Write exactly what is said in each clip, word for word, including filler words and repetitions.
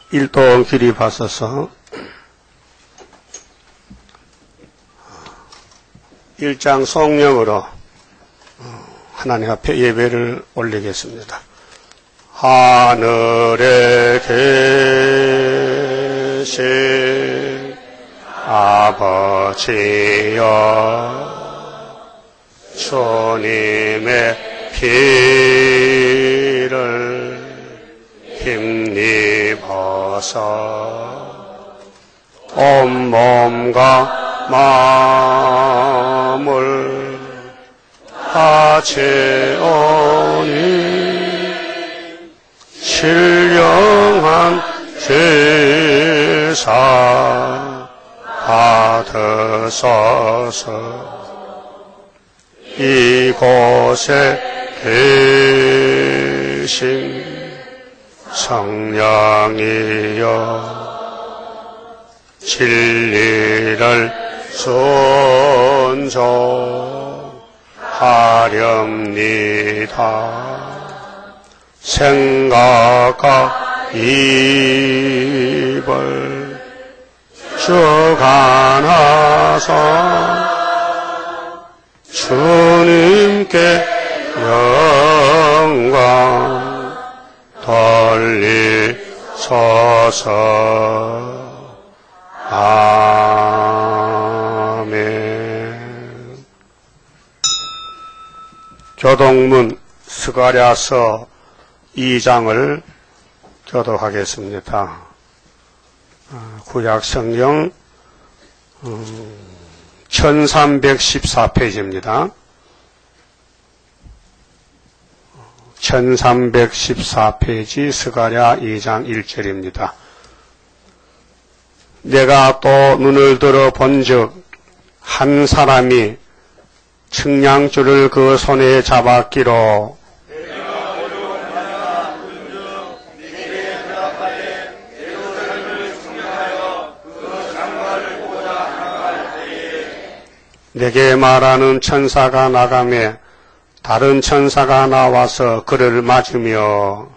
일동 길이 봤어서 일장 성령으로 하나님 앞에 예배를 올리겠습니다. 하늘에 계신 아버지여, 주님의 피를 힘입어서 온몸과 마음을 바치오니 신령한 제사 받으소서. 이곳에 계신 성령이여, 진리를 순종하렵니다. 생각과 입을 주관하사 주님께 영광 돌리소서. 아멘. 교동문 스가랴서 이 장을 교독하겠습니다. 구약성경 천삼백십사 페이지입니다. 천삼백십사 페이지 스가랴 이 장 일 절입니다. 내가 또 눈을 들어 본즉 한 사람이 측량줄을 그 손에 잡았기로 내게 말하는 천사가 나가매 다른 천사가 나와서 그를 맞으며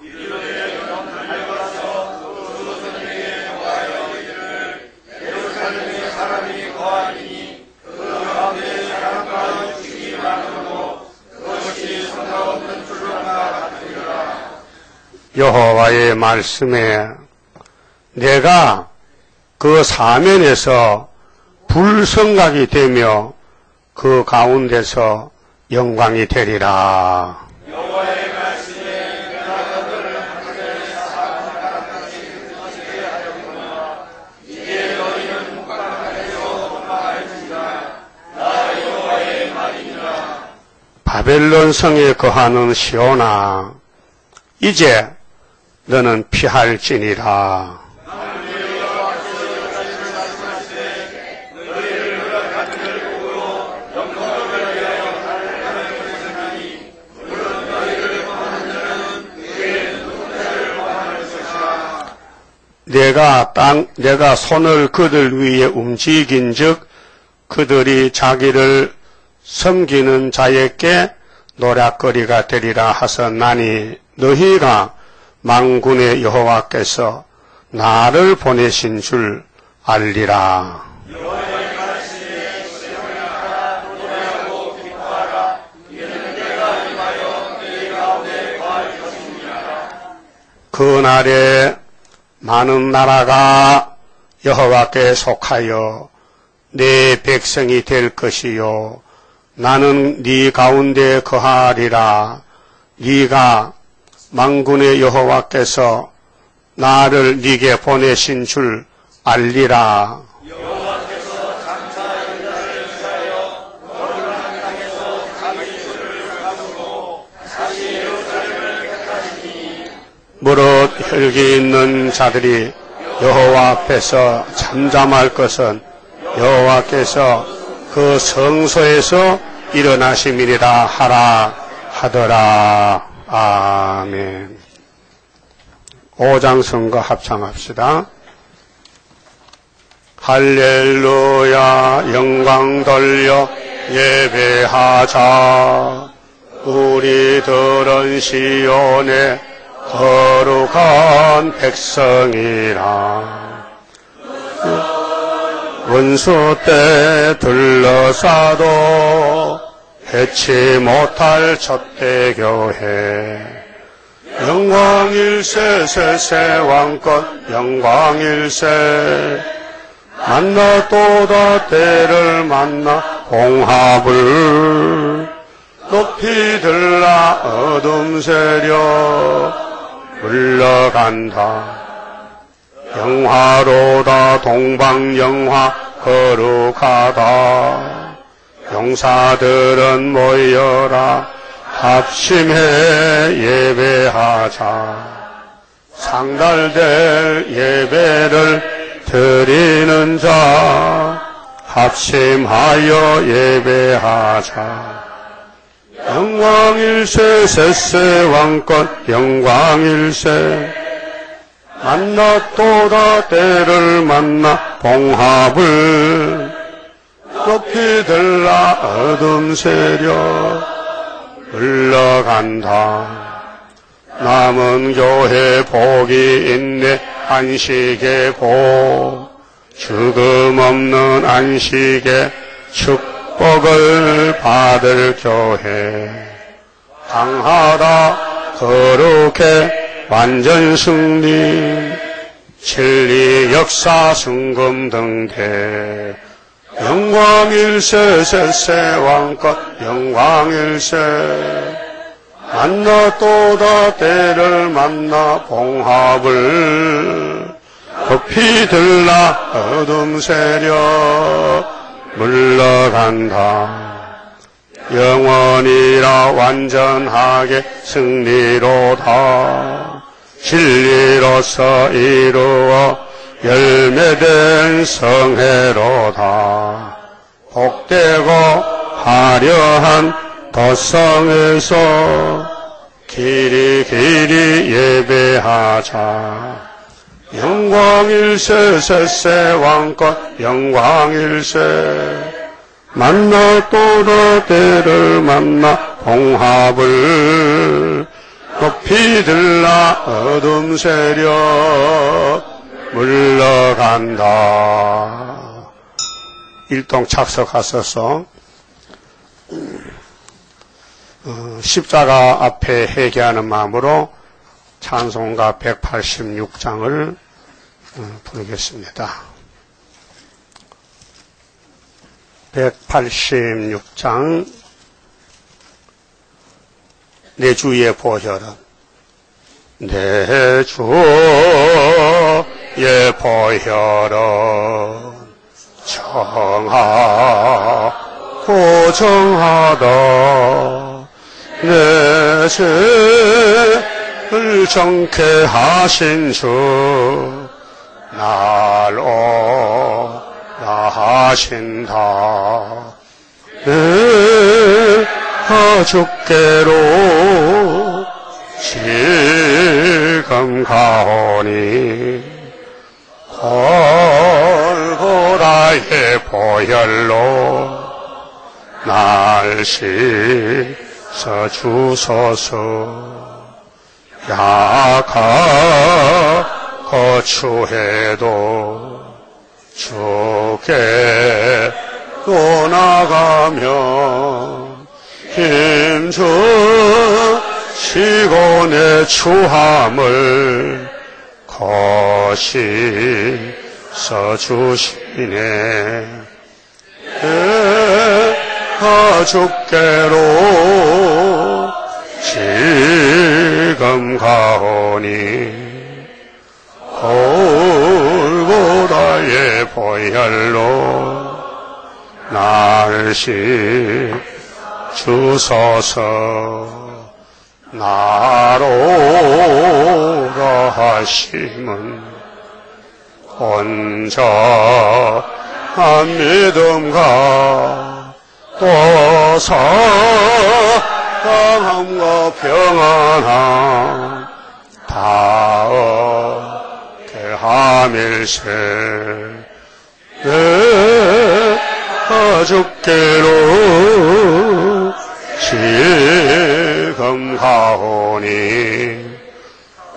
여호와의 말씀에 내가 그 사면에서 불성각이 되며 그 가운데서 영광이 되리라. 여호와의 말씀에 내가 그들을 하늘에 사방을 가라앉히게 하였구나. 이제 너희는 묵박하여서 원망할지라. 나 여호와의 말이니라. 바벨론 성에 거하는 시온아, 이제 너는 피할지니라. 내가 땅, 내가 손을 그들 위에 움직인 즉 그들이 자기를 섬기는 자에게 노략거리가 되리라 하셨나니 너희가 만군의 여호와께서 나를 보내신 줄 알리라. 여호와의 말씀에 시험하라 노래하고 기뻐하라. 이는 내가 임하여 너희 가운데 거할 것이니라. 그날에 많은 나라가 여호와께 속하여 내 백성이 될 것이요 나는 네 가운데 거하리라. 네가 만군의 여호와께서 나를 네게 보내신 줄 알리라. 여호와께서 장차 인자를 위하여 거룩한 땅에서 자기 주를 가두고 다시 예루살렘을 택하시니 무릇 혈기 있는 자들이 여호와 앞에서 잠잠할 것은 여호와께서 그 성소에서 일어나심이니라 하라 하더라. 아멘. 오장성과 합창합시다. 할렐루야 영광 돌려 예배하자. 우리들은 시온에 거룩한 백성이라 원수 때 둘러싸도 해치 못할 첫대 교회 영광일세 세세 왕권 영광일세 만나 또다 때를 만나 봉합을 높이 들라 어둠 세력 물러간다 영화로다 동방영화 거룩하다 용사들은 모여라 합심해 예배하자 상달될 예배를 드리는 자 합심하여 예배하자 영광일세 세세 왕권 영광일세 만나 또다 때를 만나 봉합을 높이 들라 어둠 세력 흘러간다 남은 교회 복이 있네 안식의 복 죽음 없는 안식의 축복을 받을 교회 강하다 거룩해 완전 승리 진리 역사 승금 등대 영광일세 세세 왕권 영광일세 만나 또다 때를 만나 봉합을 높이 들라 어둠 세력 물러간다 영원이라 완전하게 승리로다 진리로서 이루어 열매된 성회로다 복되고 화려한 덧성에서 길이 길이 예배하자 영광일세 세세 왕권 영광일세 만나 또다 때를 만나 봉합을 높이 들라 어둠 세력 물러간다. 일동 착석하셔서 어, 십자가 앞에 회개하는 마음으로 찬송가 백팔십육 장을 어, 부르겠습니다. 백팔십육 장 내 주의 보혈은 내 주의 보혈은 정하고 정하다 내 죄를 정케 하신 주 날 오라 하신다 내 주께로 지금 가오니 골고다의 보혈로 날 씻어 주소서 약하고 추해도 주께 또 나가며 힘주시고 내 추함을 거시서 주시네 내가 주께로 지금 가오니 골고다의 보혈로 날 씻어 주소서 나로 오라 하심은 온전한 믿음과 또 사랑함과 평안함 다 얻게 함일세 내가 주께로 지금 가오니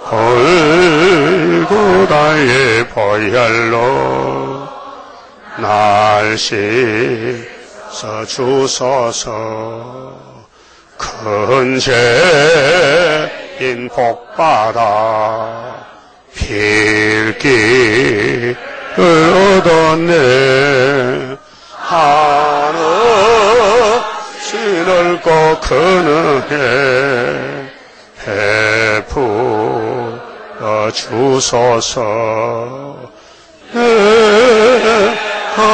고다의 보혈로 날 씻어 주소서. 큰 죄인 복받아 필기를 얻었네. 하늘이 넓고 큰 은혜 베풀어 주소서. 내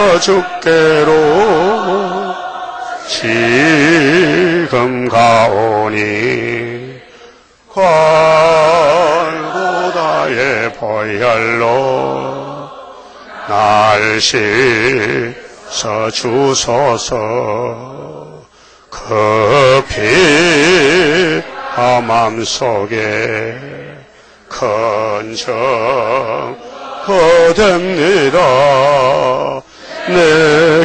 가죽께로 지금 가오니 골고다의 보혈로 날 씻어 주소서. 그 피 맘속에 큰 증거됩니다. 내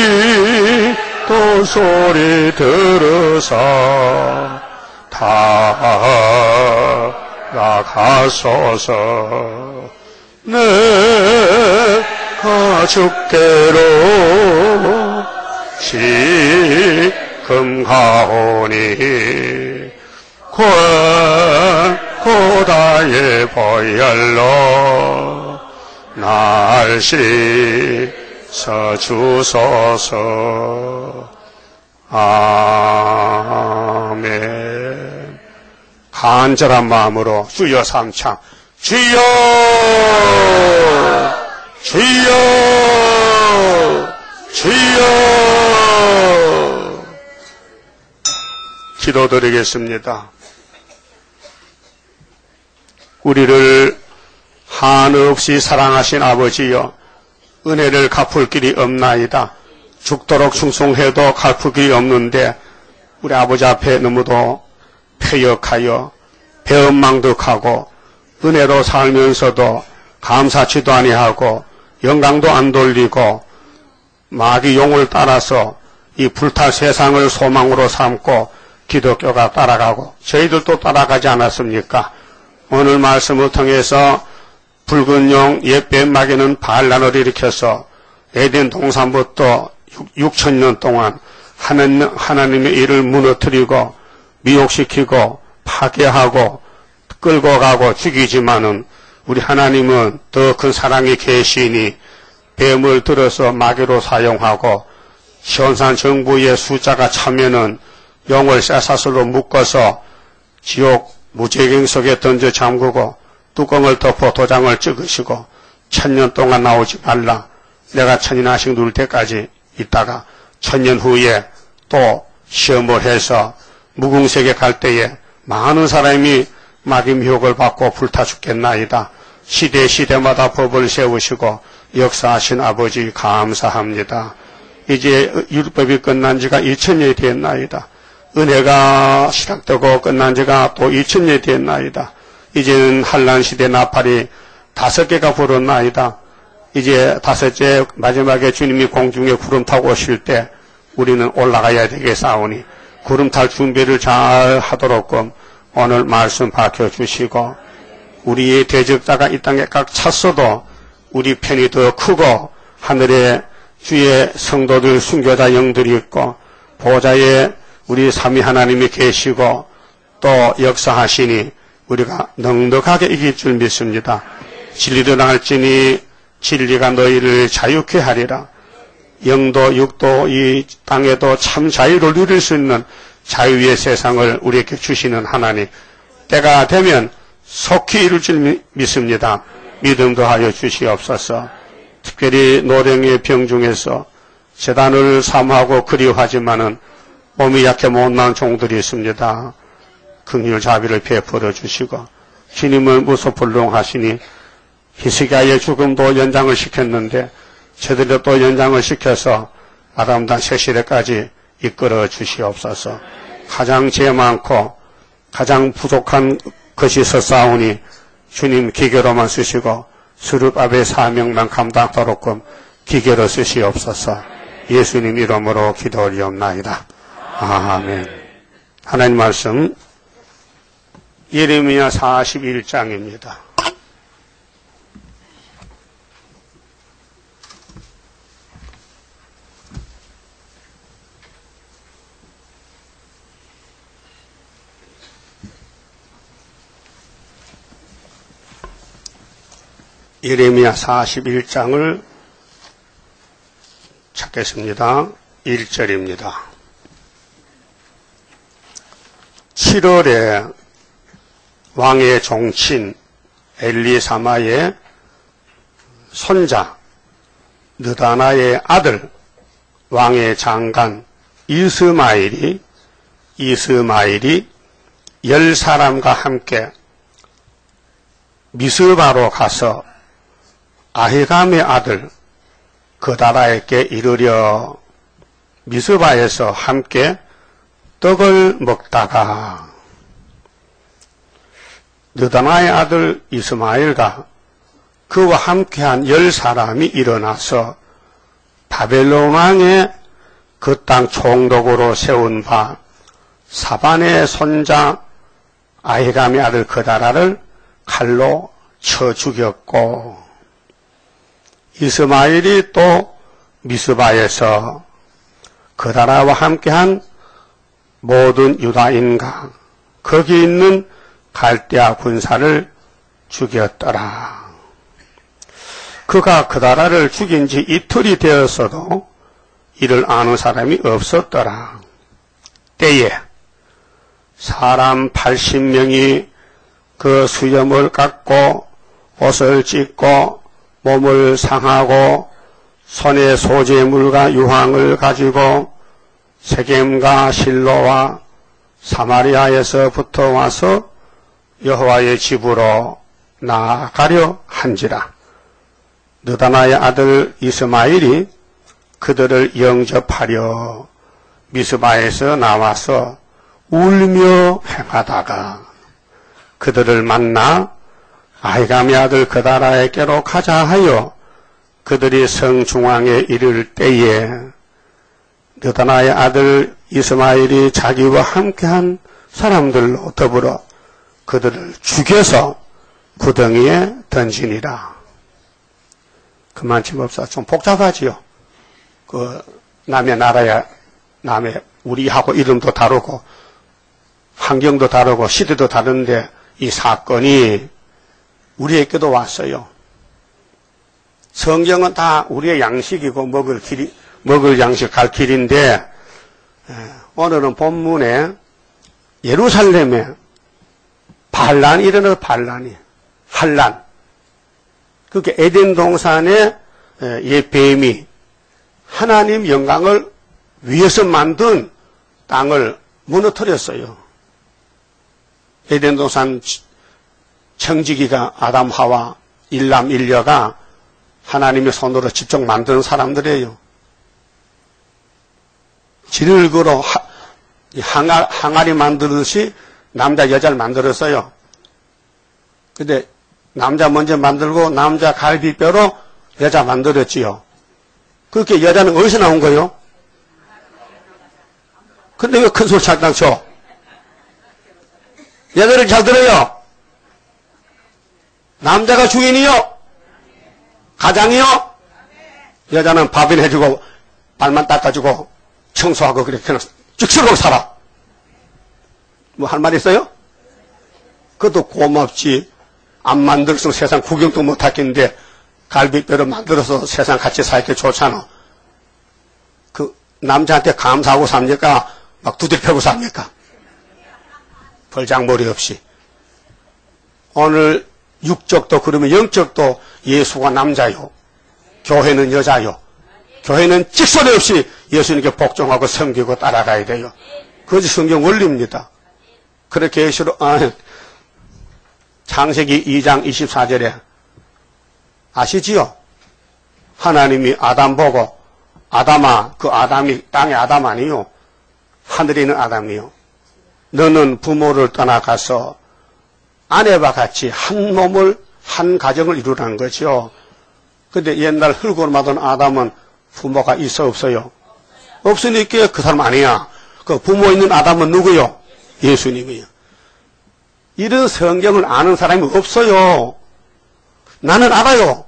기도 소리 들으사 다가가소서. 내가 주께로 지금 가오니 고다의 보혈로 날 씻어 주소서. 아멘. 간절한 마음으로 주여 삼창. 주여 주여 주여. 기도드리겠습니다. 우리를 한없이 사랑하신 아버지여, 은혜를 갚을 길이 없나이다. 죽도록 충성해도 갚을 길이 없는데 우리 아버지 앞에 너무도 패역하여 배은망덕하고 은혜로 살면서도 감사치도 아니하고 영광도 안 돌리고 마귀 용을 따라서 이 불탈 세상을 소망으로 삼고 기독교가 따라가고 저희들도 따라가지 않았습니까? 오늘 말씀을 통해서 붉은 용 옛뱀 마귀는 반란을 일으켜서 에덴 동산부터 육천 년 동안 하나님, 하나님의 일을 무너뜨리고 미혹시키고 파괴하고 끌고 가고 죽이지만은 우리 하나님은 더 큰 사랑이 계시니 뱀을 들어서 마귀로 사용하고 시온산 정부의 숫자가 차면은 용을 쇠사슬로 묶어서 지옥 무제경 속에 던져 잠그고 뚜껑을 덮어 도장을 찍으시고 천년 동안 나오지 말라. 내가 천인하씩 누를 때까지 있다가 천년 후에 또 시험을 해서 무궁색에 갈 때에 많은 사람이 마귀 미혹을 받고 불타 죽겠나이다. 시대 시대마다 법을 세우시고 역사하신 아버지 감사합니다. 이제 율법이 끝난 지가 이천 년이 됐나이다. 은혜가 시작되고 끝난 지가 또 이천 년이 됐나이다. 이제는 한란 시대 나팔이 다섯 개가 불었나이다. 이제 다섯째 마지막에 주님이 공중에 구름 타고 오실 때 우리는 올라가야 되겠사오니 구름 탈 준비를 잘 하도록끔 오늘 말씀 밝혀주시고 우리의 대적자가 이 땅에 꽉 찼어도 우리 편이 더 크고 하늘에 주의 성도들 순교자 영들이 있고 보좌에 우리 삼위 하나님이 계시고 또 역사하시니 우리가 넉넉하게 이길 줄 믿습니다. 진리로 나갈지니 진리가 너희를 자유케 하리라. 영도 육도 이 땅에도 참 자유를 누릴 수 있는 자유의 세상을 우리에게 주시는 하나님, 때가 되면 속히 이룰 줄 믿습니다. 믿음도 하여 주시옵소서. 특별히 노령의 병 중에서 재단을 사모하고 그리워하지만은 몸이 약해 못난 종들이 있습니다. 긍휼 자비를 베풀어 주시고 주님은 무소불능하시니 히스기야의 죽음도 연장을 시켰는데 저들도 또 연장을 시켜서 아름다운 새시대까지 이끌어 주시옵소서. 가장 죄 많고 가장 부족한 것이 있었사오니 주님 기계로만 쓰시고 수르밥의 사명만 감당하도록끔 기계로 쓰시옵소서. 예수님 이름으로 기도하옵나이다. 아멘. 하나님 말씀 예레미야 사십일 장입니다. 예레미야 사십일 장을 찾겠습니다. 일 절입니다. 칠월에 왕의 종친 엘리사마의 손자 느다나의 아들 왕의 장관 이스마엘이 이스마엘이 열 사람과 함께 미스바로 가서 아히감의 아들 그다라에게 이르려 미스바에서 함께 떡을 먹다가 느다나의 아들 이스마엘과 그와 함께한 열 사람이 일어나서 바벨론 왕의 그 땅 총독으로 세운 바 사반의 손자 아히감의 아들 그다라를 칼로 쳐 죽였고 이스마엘이 또 미스바에서 그다라와 함께한 모든 유다인과 거기 있는 갈대아 군사를 죽였더라. 그가 그다라를 죽인 지 이틀이 되었어도 이를 아는 사람이 없었더라. 때에 사람 팔십 명이 그 수염을 깎고 옷을 찢고 몸을 상하고 손에 소재물과 유황을 가지고 세겜과 실로와 사마리아에서 붙어와서 여호와의 집으로 나아가려 한지라. 느다나의 아들 이스마엘이 그들을 영접하려 미스바에서 나와서 울며 행하다가 그들을 만나 아히감의 아들 그다라에게로 가자 하여 그들이 성 중앙에 이를 때에 느다나의 아들 이스마엘이 자기와 함께한 사람들로 더불어 그들을 죽여서 구덩이에 던지니라. 그만치 봅시다. 좀 복잡하지요. 그 남의 나라야 남의 우리하고 이름도 다르고 환경도 다르고 시대도 다른데 이 사건이 우리에게도 왔어요. 성경은 다 우리의 양식이고 먹을 길이 먹을 양식 갈 길인데 오늘은 본문에 예루살렘에 반란이 일어나서 반란이 한란 그게 에덴 동산의 예 뱀이 하나님 영광을 위해서 만든 땅을 무너뜨렸어요. 에덴 동산 청지기가 아담 하와 일남 일녀가 하나님의 손으로 직접 만든 사람들이에요. 질그로 항아, 항아리 만들듯이 남자 여자를 만들었어요. 근데 남자 먼저 만들고 남자 갈비뼈로 여자 만들었지요. 그렇게 여자는 어디서 나온 거예요? 근데 왜 큰 소리 잠깐 쳐? 여자를 잘 들어요. 남자가 주인이요? 가장이요? 여자는 밥이나 해주고 발만 닦아주고 청소하고 그렇게 그냥 쭉쭉 살아. 뭐 할 말 있어요? 그것도 고맙지. 안 만들었으면 세상 구경도 못 했겠는데 갈비뼈를 만들어서 세상 같이 살기 좋잖아. 그 남자한테 감사하고 삽니까? 막 두들 펴고 삽니까? 벌장머리 없이. 오늘 육적도 그러면 영적도 예수가 남자요. 교회는 여자요. 교회는 찍소리 없이 예수님께 복종하고 섬기고 따라가야 돼요. 그것이 성경 원리입니다. 그렇게 예수로 아, 창세기 이 장 이십사 절에 아시지요? 하나님이 아담 보고 아담아 그 아담이 땅의 아담 아니요. 하늘에 있는 아담이요. 너는 부모를 떠나가서 아내와 같이 한 몸을 한 가정을 이루라는 거죠. 근데 옛날 흙으로 만든 아담은 부모가 있어 없어요? 없으니까 그 사람 아니야. 그 부모 있는 아담은 누구요? 예수님이요. 이런 성경을 아는 사람이 없어요. 나는 알아요.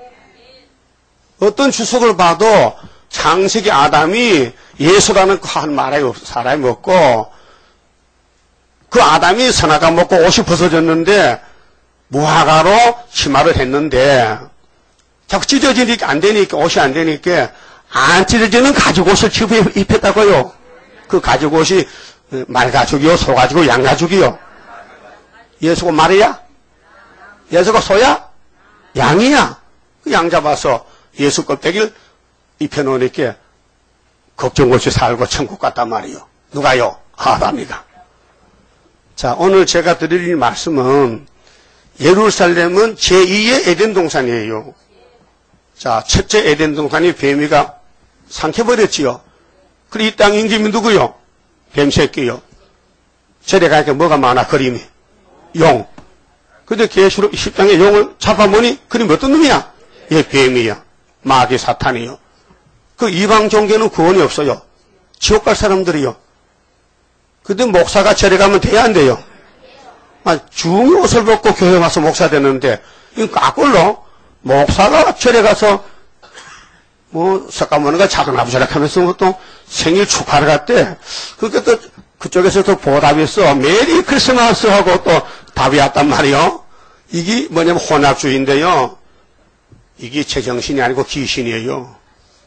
어떤 주석을 봐도 창세기 아담이 예수라는 그 한 말에 사람이 없고 그 아담이 선악과 먹고 옷이 벗어졌는데 무화과로 치마를 했는데 자꾸 찢어지니까 안 되니까 옷이 안 되니까 안 찢어지는 가죽옷을 입혔다고요. 그 가죽옷이 말가죽이요, 소가죽이요, 양가죽이요. 예수가 말이야? 예수가 소야? 양이야. 그 양 잡아서 예수 껍데기를 입혀놓으니까 걱정 없이 살고 천국 갔단 말이요. 누가요? 아담이가. 자, 오늘 제가 드릴 말씀은 예루살렘은 제이의 에덴 동산이에요. 자, 첫째 에덴 동산이 뱀이가 삼켜버렸지요. 그리고 이 땅 임금이 누구요? 뱀새끼요. 저래 가니까 뭐가 많아, 그림이? 용. 근데 계시록 십 장에 용을 잡아보니 그림이 어떤 놈이야? 얘 뱀이야. 마귀 사탄이요. 그 이방 종교는 구원이 없어요. 지옥 갈 사람들이요. 근데 목사가 절에 가면 돼야 안 돼요? 아, 중이 옷을 벗고 교회 와서 목사 되는데, 이거 까꿀로 목사가 절에 가서, 뭐, 석가모니가 작은 아버지라 하면서 또 생일 축하를 갔대. 그게 또 그쪽에서 또 보답이 있어. 메리 크리스마스 하고 또 답이 왔단 말이요. 이게 뭐냐면 혼합주의인데요. 이게 제정신이 아니고 귀신이에요.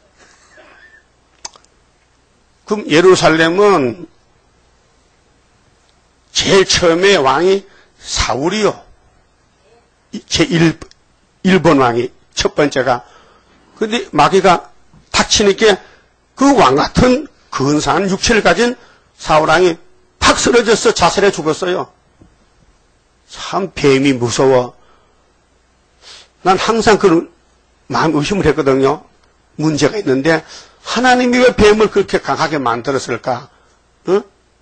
그럼 예루살렘은 제일 처음에 왕이 사울이요. 제일 번 왕이 첫 번째가. 근데 마귀가 닥치니까 그 왕 같은 근사한 육체를 가진 사울 왕이 팍 쓰러져서 자살해 죽었어요. 참 뱀이 무서워. 난 항상 그런 마음 의심을 했거든요. 문제가 있는데 하나님이 왜 뱀을 그렇게 강하게 만들었을까? 응?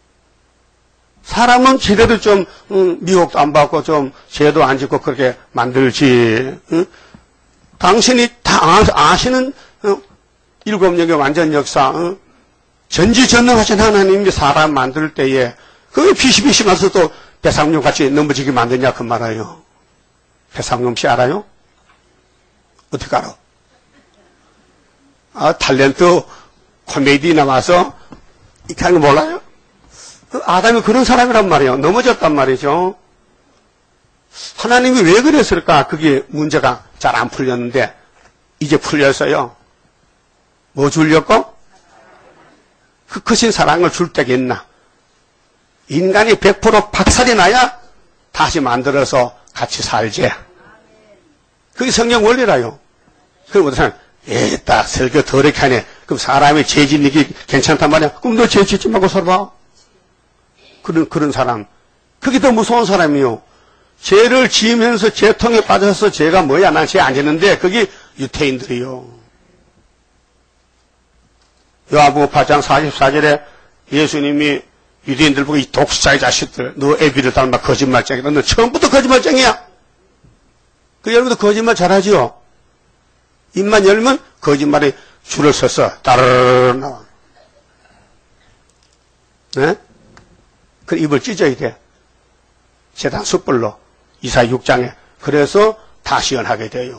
사람은 제대로 좀 응, 미혹도 안 받고 좀 죄도 안 짓고 그렇게 만들지. 응? 당신이 다 아시는 응? 일곱 영의 완전 역사, 응? 전지전능하신 하나님이 사람 만들 때에 그게 비시비시 가서 또 배상용 같이 넘어지게 만드냐 그 말이에요. 배상용 씨 알아요? 어떻게 알아? 아, 탤런트 코미디 나와서 이렇게 하는 거 몰라요? 아담이 그런 사람이란 말이에요. 넘어졌단 말이죠. 하나님이 왜 그랬을까? 그게 문제가 잘 안 풀렸는데 이제 풀렸어요. 뭐 주려고? 그 크신 사랑을 줄 때가 있나? 인간이 백 퍼센트 박살이 나야 다시 만들어서 같이 살지. 그게 성경 원리라요. 그럼 어떤 사람, 에이, 딱 설교 더럽게 하네. 그럼 사람이 죄 짓는 게 괜찮단 말이야. 그럼 너 죄 짓지 말고 살아봐. 그런, 그런 사람. 그게 더 무서운 사람이요. 죄를 지으면서 죄통에 빠져서 죄가 뭐야? 난 죄 안 짓는데, 그게 유태인들이요. 요한복음 팔 장 사십사 절에 예수님이 유대인들 보고 이 독수자의 자식들, 너 애비를 닮아 거짓말쟁이다. 너 처음부터 거짓말쟁이야. 그 여러분도 거짓말 잘하지요? 입만 열면 거짓말이 줄을 서서 따르르 나와. 네? 그 입을 찢어야 돼. 재단 숯불로. 이사야 육 장에. 그래서 다 시원하게 돼요.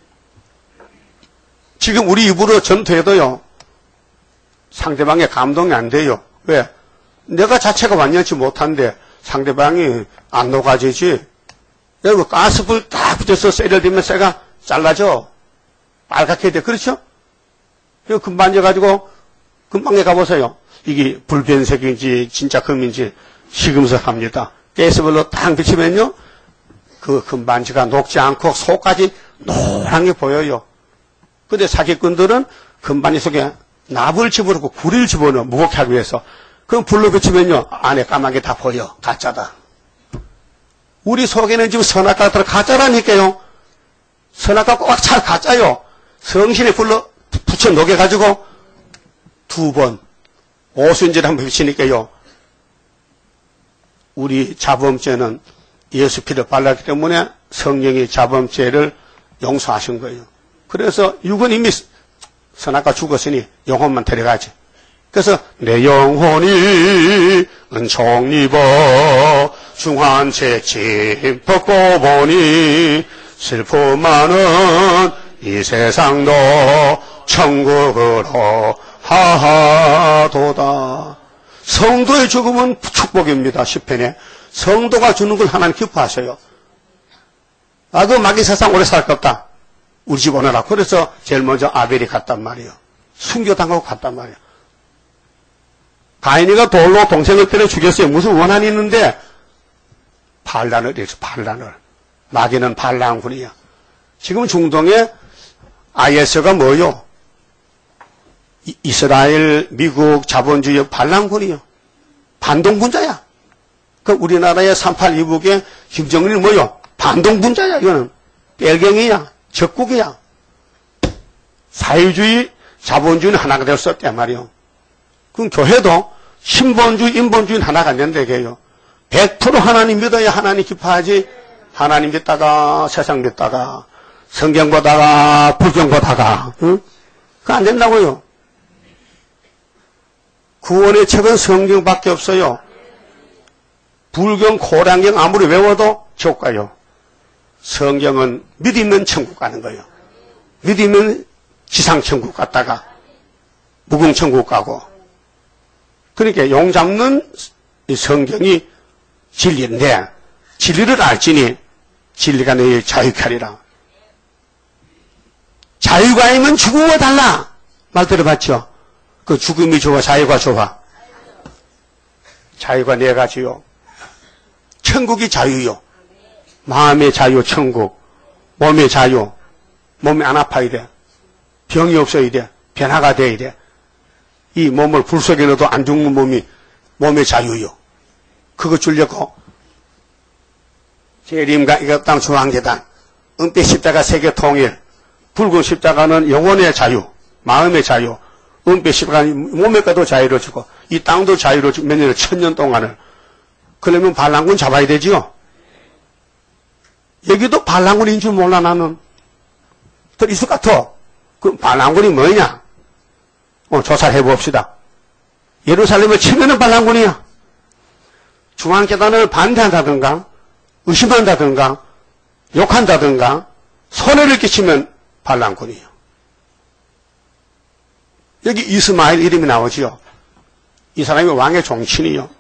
지금 우리 입으로 전투해도요. 상대방의 감동이 안 돼요. 왜? 내가 자체가 완전치 못한데 상대방이 안 녹아지지. 여러분 가스불 딱 붙여서 쇠를 들면 쇠가 잘라져. 빨갛게 돼. 그렇죠? 이거 금방 져가지고 금방에 가보세요. 이게 불변색인지 진짜 금인지 시금석합니다. 가스불로 딱 비치면요. 그 금반지가 녹지 않고 속까지 노랗게 보여요. 근데 사기꾼들은 금반지 속에 납을 집어넣고 구리를 집어넣어 무겁게 하기 위해서. 그럼 불로 비치면요. 안에 까맣게 다 보여. 가짜다. 우리 속에는 지금 선악과가 들어 가짜라니까요. 선악과 꽉 차 가짜요. 성신에 불로 붙여 녹여가지고 두 번 오순절 한번 비치니까요. 우리 자범죄는 예수 피를 발랐기 때문에 성령이 자범죄를 용서하신 거예요. 그래서 육은 이미 선악과 죽었으니 영혼만 데려가지. 그래서 내 영혼이 은총 입어 중한 채찍 벗고 보니 슬픔 많은 이 세상도 천국으로 하하도다. 성도의 죽음은 축복입니다. 십 편에 성도가 주는 걸 하나님 기뻐하셔요. 나도 마귀 세상 오래 살 것 없다. 우리 집 오너라. 그래서 제일 먼저 아벨이 갔단 말이에요. 순교당하고 갔단 말이에요. 가인이가 돌로 동생을 때려 죽였어요. 무슨 원한이 있는데 반란을 일으켰어. 반란을. 마귀는 반란군이야. 지금 중동에 아이에스가 뭐요? 이, 이스라엘, 미국, 자본주의 반란군이요. 반동분자야. 그 우리나라의 삼팔 이북의 김정은이 뭐요? 반동분자야. 이거는 뺄갱이야. 적국이야. 사회주의, 자본주의는 하나가 될 수 없단 말이요. 그럼 교회도 신본주의, 인본주의는 하나가 안 된다, 이게요. 백 퍼센트 하나님 믿어야 하나님 기뻐하지. 하나님 믿다가, 세상 믿다가, 성경 보다가, 불경 보다가, 응? 그거 안 된다고요. 구원의 책은 성경밖에 없어요. 불경, 고량경 아무리 외워도 지옥 가요. 성경은 믿으면 천국 가는 거예요. 믿으면 지상천국 갔다가 무궁천국 가고. 그러니까 용 잡는 성경이 진리인데 진리를 알지니 진리가 너희 자유케 하리라. 자유가 아니면 죽음과 달라. 말 들어봤죠? 그 죽음이 좋아 자유가 좋아? 자유가 네 가지요. 천국이 자유요. 마음의 자유 천국, 몸의 자유. 몸이 안 아파야 돼. 병이 없어야 돼. 변화가 돼야 돼. 이 몸을 불 속에 넣어도 안 죽는 몸이 몸의 자유요. 그거 주려고 재림과 이것 땅 중앙재단, 은빛 십자가 세계 통일, 붉은 십자가는 영혼의 자유, 마음의 자유, 은빛 십자가는 몸의 것도 자유로워지고 이 땅도 자유로워지고 몇 년을 천년 동안을. 그러면 반란군 잡아야 되지요. 여기도 반란군인 줄 몰라 나는. 더 있을 것 같아. 그 반란군이 뭐냐? 어, 조사를 해봅시다. 예루살렘을 치면은 반란군이야. 중앙재단을 반대한다든가 의심한다든가 욕한다든가 손해를 끼치면 반란군이에요. 여기 이스마엘 이름이 나오지요. 이 사람이 왕의 종친이요.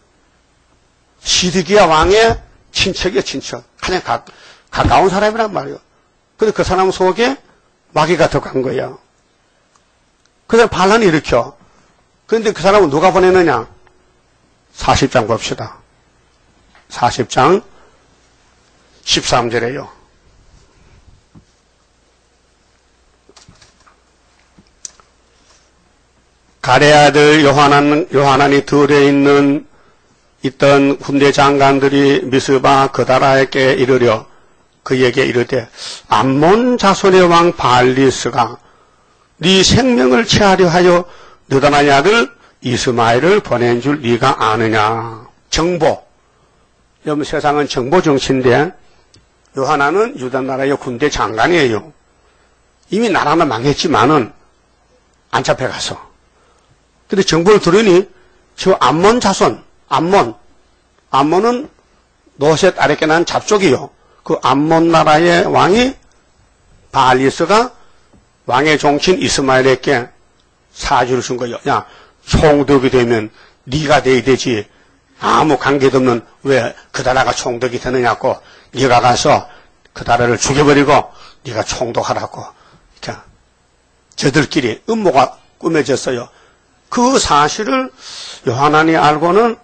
시드기야 왕의 친척이요, 친척. 가장 가, 가까운 사람이란 말이에요. 근데 그 사람 속에 마귀가 들어간 거예요. 그래서 반란을 일으켜. 그런데 그 사람은 누가 보내느냐? 사십 장 봅시다. 사십 장 십삼 절에요. 가레 아들 요하난, 요하난이 들에 있는 있던 군대 장관들이 미스바 그다라에게 이르려 그에게 이르되 암몬 자손의 왕 발리스가 네 생명을 취하려 하여 느다나의 아들 이스마엘을 보낸 줄 네가 아느냐. 정보. 여러분 세상은 정보 정치인데 요하나는 유다 나라의 군대 장관이에요. 이미 나라는 망했지만은 안 잡혀가서. 근데 정보를 들으니 저 암몬 자손, 암몬, 암몬은 노셋 아래께 난 잡족이요. 그 암몬 나라의 왕이 바알리스가 왕의 종친 이스마엘에게 사주를 준 거예요. 야, 총독이 되면 네가 돼야 되지. 아무 관계도 없는 왜 그 나라가 총독이 되느냐고. 네가 가서 그 나라를 죽여버리고 네가 총독하라고. 이렇게 저들끼리 음모가 꾸며졌어요. 그 사실을 요하난이 알고는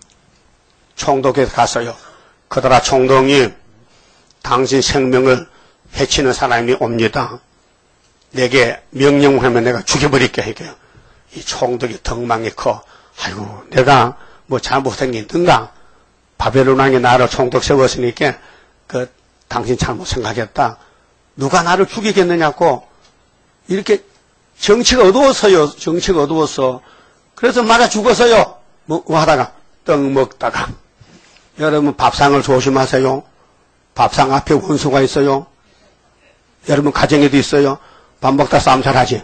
총독에 갔어요. 그 나라 총독이 당신 생명을 해치는 사람이 옵니다. 내게 명령하면 내가 죽여버릴게 해요. 이 총독이 덕망이 커. 아이고 내가 뭐 잘못한 게 있든가. 바벨론 왕이 나를 총독 세웠으니까 그 당신 잘못 생각했다. 누가 나를 죽이겠느냐고. 이렇게 정치가 어두웠어요. 정치가 어두웠어. 그래서 맞아 죽었어요. 뭐, 뭐 하다가 떡 먹다가. 여러분 밥상을 조심하세요. 밥상 앞에 원수가 있어요. 여러분 가정에도 있어요. 밥 먹다 싸움 잘하지.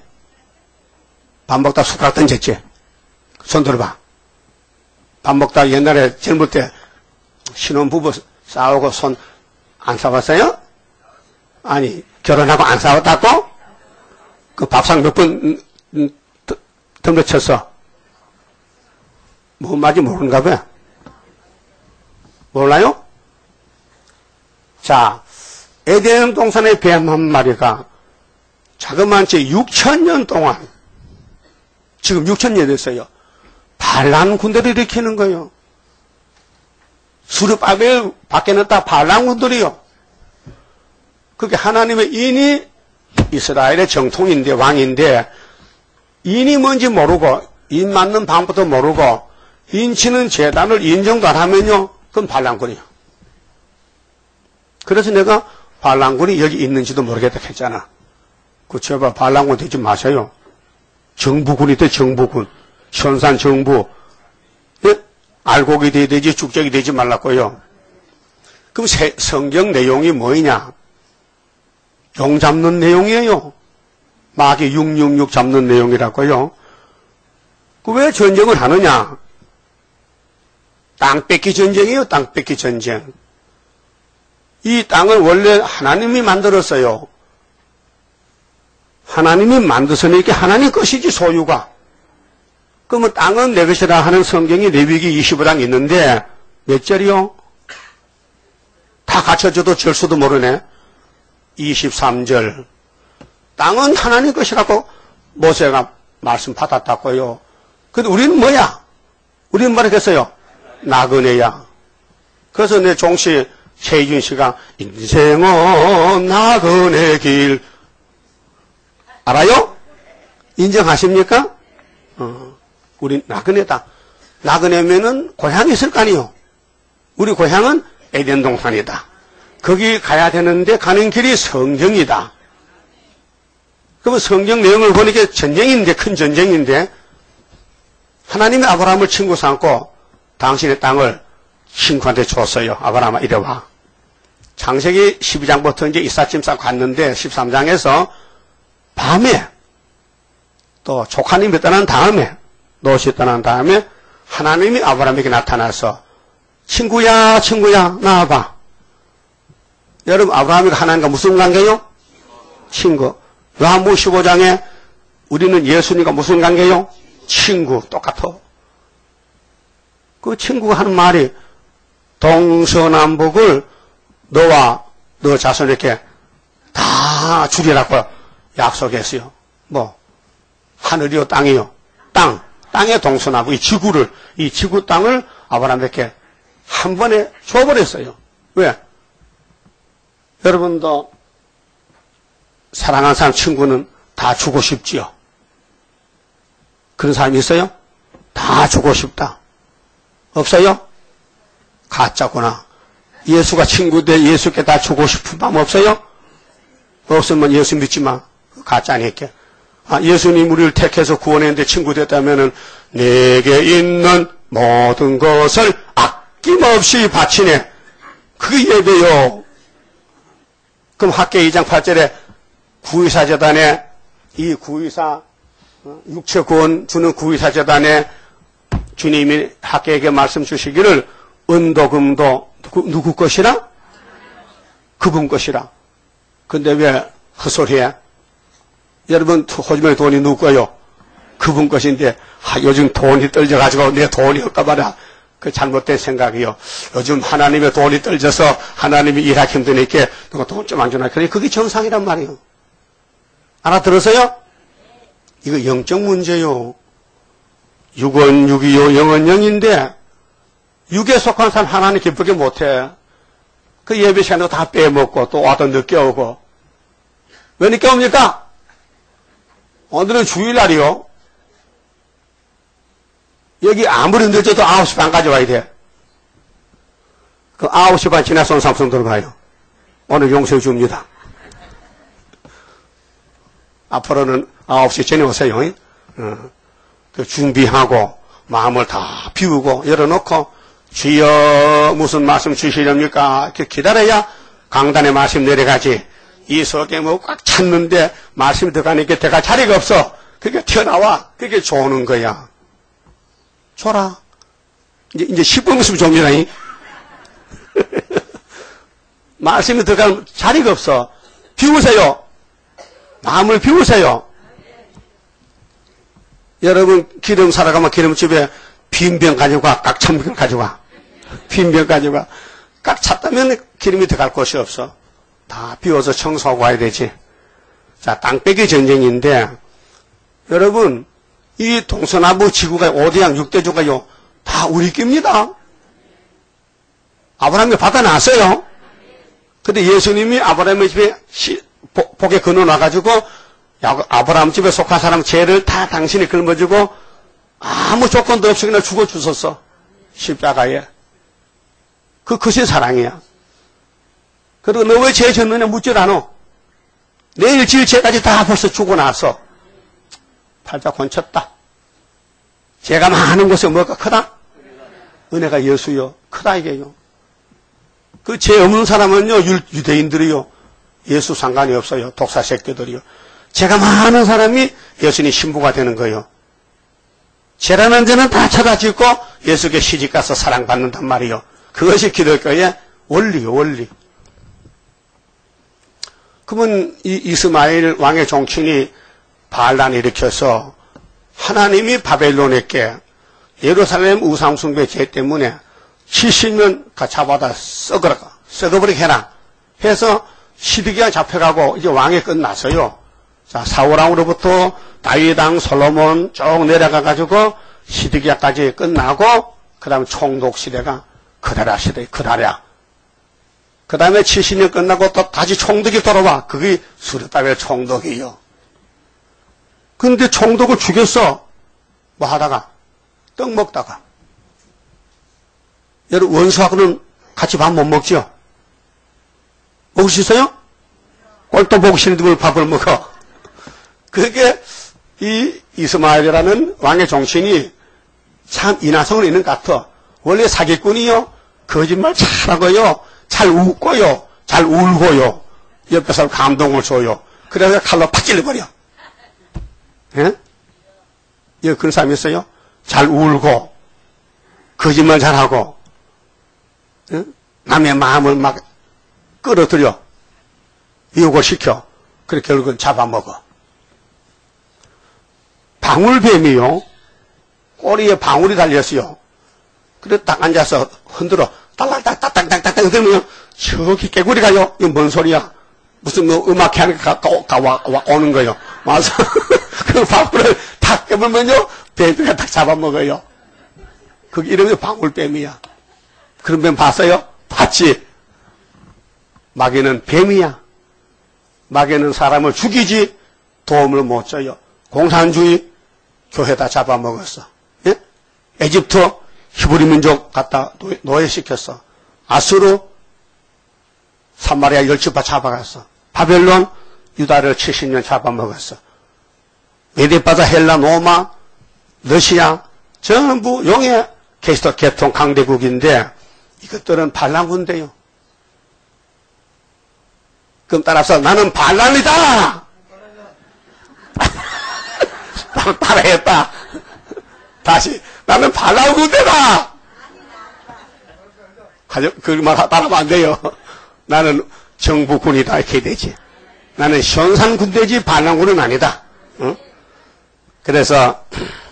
밥 먹다 숟가락 던졌지. 손 들어봐. 밥 먹다 옛날에 젊을 때 신혼부부 싸우고 손 안 싸웠어요? 아니 결혼하고 안 싸웠다고? 그 밥상 몇 번 덤벼쳤어. 뭔 말인지 모르는가 봐요. 몰라요? 자, 에덴 동산의 뱀 한 마리가 자그마치 육천 년 동안, 지금 육천 년 됐어요. 반란 군대를 일으키는 거예요. 수르바벨 밖에는 다 반란 군들이요. 그게 하나님의 인이 이스라엘의 정통인데, 왕인데, 인이 뭔지 모르고, 인 맞는 방법도 모르고, 인치는 재단을 인정도 안 하면요, 그건 반란군이요. 그래서 내가 반란군이 여기 있는지도 모르겠다 했잖아. 그 제발 반란군 되지 마세요. 정부군이 돼, 정부군. 현산 정부. 예? 알곡이 돼야 되지, 죽적이 되지 말라고요. 그럼 세, 성경 내용이 뭐이냐? 용 잡는 내용이에요. 마귀 육육육 잡는 내용이라고요. 그 왜 전쟁을 하느냐? 땅 뺏기 전쟁이에요, 땅 뺏기 전쟁. 이 땅을 원래 하나님이 만들었어요. 하나님이 만드서니까 하나님 것이지, 소유가. 그러면 땅은 내 것이라 하는 성경이 레위기 이십오 장 있는데, 몇 절이요? 다 갖춰줘도 절수도 모르네. 이십삼 절. 땅은 하나님 것이라고 모세가 말씀 받았다고요. 근데 우리는 뭐야? 우리는 뭐라 했어요? 나그네야. 그래서 내 종씨 최희준 씨가 인생은 나그네 길. 알아요? 인정하십니까? 어, 우리 나그네다. 나그네면은 고향이 있을 거 아니요? 우리 고향은 에덴 동산이다. 거기 가야 되는데 가는 길이 성경이다. 그러면 성경 내용을 보니까 전쟁인데, 큰 전쟁인데, 하나님이 아브라함을 친구 삼고 당신의 땅을 친구한테 줬어요. 아브라함아, 이리 와. 창세기 십이 장부터 이제 이삿짐 싸고 갔는데, 십삼 장에서 밤에, 또 조카님이 떠난 다음에, 롯이 떠난 다음에, 하나님이 아브라함에게 나타나서, 친구야, 친구야, 나와봐. 여러분, 아브라함과 하나님과 무슨 관계요? 친구. 요한복음 십오 장에 우리는 예수님과 무슨 관계요? 친구. 똑같아. 그 친구가 하는 말이 동서남북을 너와 너 자손에게 다 주리라고 약속했어요. 뭐 하늘이요, 땅이요. 땅. 땅의 동서남북, 이 지구를, 이 지구 땅을 아브라함에게 한 번에 줘버렸어요. 왜? 여러분도 사랑하는 사람 친구는 다 주고 싶지요. 그런 사람이 있어요? 다 주고 싶다. 없어요? 가짜구나. 예수가 친구인데 예수께 다 주고 싶은 마음 없어요? 없으면 예수 믿지 마. 가짜니까. 아, 예수님 우리를 택해서 구원했는데 친구 됐다면은 내게 있는 모든 것을 아낌없이 바치네. 그게 예배요. 그럼 학계 이 장 팔 절에 구의사 재단에 이 구의사 육체 구원 주는 구의사 재단에 주님이 학계에게 말씀 주시기를 은도 금도 누구, 누구 것이라? 그분 것이라. 근데 왜 헛소리해? 여러분 호주머니 돈이 누구 거요? 그분 것인데 아, 요즘 돈이 떨져가지고 내 돈이 없까 봐라. 그 잘못된 생각이요. 요즘 하나님의 돈이 떨져서 하나님이 일하기 힘드니까 누가 돈 좀 안 주나. 그래 그게 정상이란 말이에요. 알아들었어요? 이거 영적 문제요. 육은 육이요, 영은 영인데 육에 속한 사람 하나님 기쁘게 못해. 그 예배 시간도 다 빼먹고 또 와도 늦게 오고. 왜 늦게 옵니까? 오늘은 주일날이요. 여기 아무리 늦어도 아홉 시 반까지 와야 돼. 그 아홉 시 반 지나서 온 삼성 들어가요. 오늘 용서해 줍니다. 앞으로는 아홉 시 전에 오세요. 어. 그 준비하고 마음을 다 비우고 열어놓고 주여 무슨 말씀 주시렵니까? 이렇게 기다려야 강단에 말씀 내려가지. 이 속에 뭐 꽉 찼는데 말씀이 들어가니까 들어갈 자리가 없어. 그게 튀어나와. 그게 좋은 거야. 줘라. 이제, 이제 십 분 있으면 줍니다. 말씀이 들어갈 자리가 없어. 비우세요. 마음을 비우세요. 여러분, 기름 사러 가면 기름집에 빈 병 가지고 가. 꽉 찬 병 가지고 가. 빈 병 가지고 가. 꽉 찼다면 기름이 들어갈 곳이 없어. 다 비워서 청소하고 와야 되지. 자, 땅빼기 전쟁인데, 여러분, 이 동서남북 지구가 오대양 육대조가요, 다 우리 깁니다. 아브라함이 받아놨어요. 근데 예수님이 아브라함의 집에 시, 보, 복에 건너놔가지고, 아브라함 집에 속한 사람 죄를 다 당신이 짊어지고, 아무 조건도 없이 그냥 죽어주셨어. 십자가에. 그, 그것이 사랑이야. 그리고 너 왜 죄 졌느냐 묻질 않아. 내일 지을 죄까지 다 벌써 주고 나서. 팔자 건쳤다. 죄가 많은 곳에 뭐가 크다? 은혜가 예수요. 크다 이게요. 그 죄 없는 사람은요, 유, 유대인들이요. 예수 상관이 없어요. 독사 새끼들이요. 죄가 많은 사람이 예수님 신부가 되는 거예요. 죄라는 죄는 다 찾아짓고 예수께 시집가서 사랑받는단 말이요. 그것이 기독교의 원리요, 원리. 그러면 이 이스마엘 왕의 종친이 반란을 일으켜서 하나님이 바벨론에게 예루살렘 우상숭배 죄 때문에 칠십 년 잡아다 썩어라, 썩어버리게 해라. 해서 시드기야 잡혀가고 이제 왕이 끝났어요. 자, 사울왕으로부터 다윗왕 솔로몬 쭉 내려가가지고 시드기야까지 끝나고 그 다음 총독 시대가 그다랴 시대, 그다랴. 그 다음에 칠십 년 끝나고 또 다시 총독이 돌아와. 그게 수르바벨 총독이요. 근데 총독을 죽였어. 뭐 하다가? 떡 먹다가. 여러분, 원수하고는 같이 밥 못 먹죠? 먹을 수 있어요? 꼴도 보기 싫은데 밥을 먹어. 그게 이 이스마엘이라는 왕의 종친이 참 인화성을 있는 것 같아. 원래 사기꾼이요. 거짓말 잘하고요. 잘 웃고요. 잘 울고요. 옆에 사람 감동을 줘요. 그래서 칼로 팍 찔러버려. 예? 예, 그런 사람이 있어요? 잘 울고, 거짓말 잘하고, 예? 남의 마음을 막 끌어들여, 유혹을 시켜. 그렇게 결국은 잡아먹어. 방울뱀이요. 꼬리에 방울이 달렸어요. 그래 딱 앉아서 흔들어. 딸랑딱딱딱딱딱 흔들면 저기 깨구리 가요. 이거 뭔 소리야? 무슨 뭐 음악회 하니까 가, 가, 와, 와, 오는 거요. 맞아. 그 방울을 탁 깨물면요. 뱀이가 딱 잡아먹어요. 그게 이름이 방울뱀이야. 그런 뱀 봤어요? 봤지? 마귀는 뱀이야. 마귀는 사람을 죽이지 도움을 못 줘요. 공산주의 교회다 잡아먹었어. 예? 에집트 히브리 민족 갖다 노예시켰어. 아수르 사마리아 열지파 잡아갔어. 바벨론 유다를 칠십 년 잡아먹었어. 메디바다 헬라 로마 러시아 전부 용의 그리스도 계통 강대국인데 이것들은 반란군대요. 그럼 따라서 나는 반란이다. 따라했다. 다시 나는 반란군대다. 그 말 따라하면 안 돼요. 나는 정부군이다 이렇게 되지. 나는 현상군대지 반란군은 아니다. 어? 그래서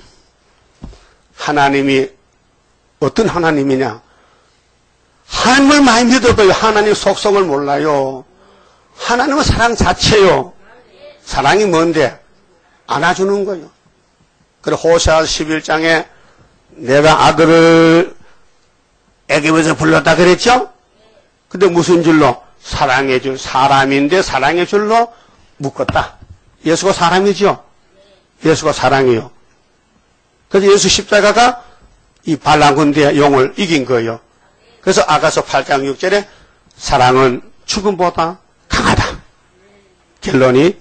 하나님이 어떤 하나님이냐? 하나님을 많이 믿어도 하나님 속성을 몰라요. 하나님은 사랑 자체요. 사랑이 뭔데? 안아주는 거요. 그리고 호세아 십일 장에 내가 아들을 애굽에서 불렀다 그랬죠? 근데 무슨 줄로? 사랑의 줄, 사람인데 사랑의 줄로 묶었다. 예수가 사람이죠? 예수가 사랑이요. 그래서 예수 십자가가 이 반란군대의 용을 이긴 거예요. 그래서 아가서 팔 장 육 절에 사랑은 죽음보다 강하다. 결론이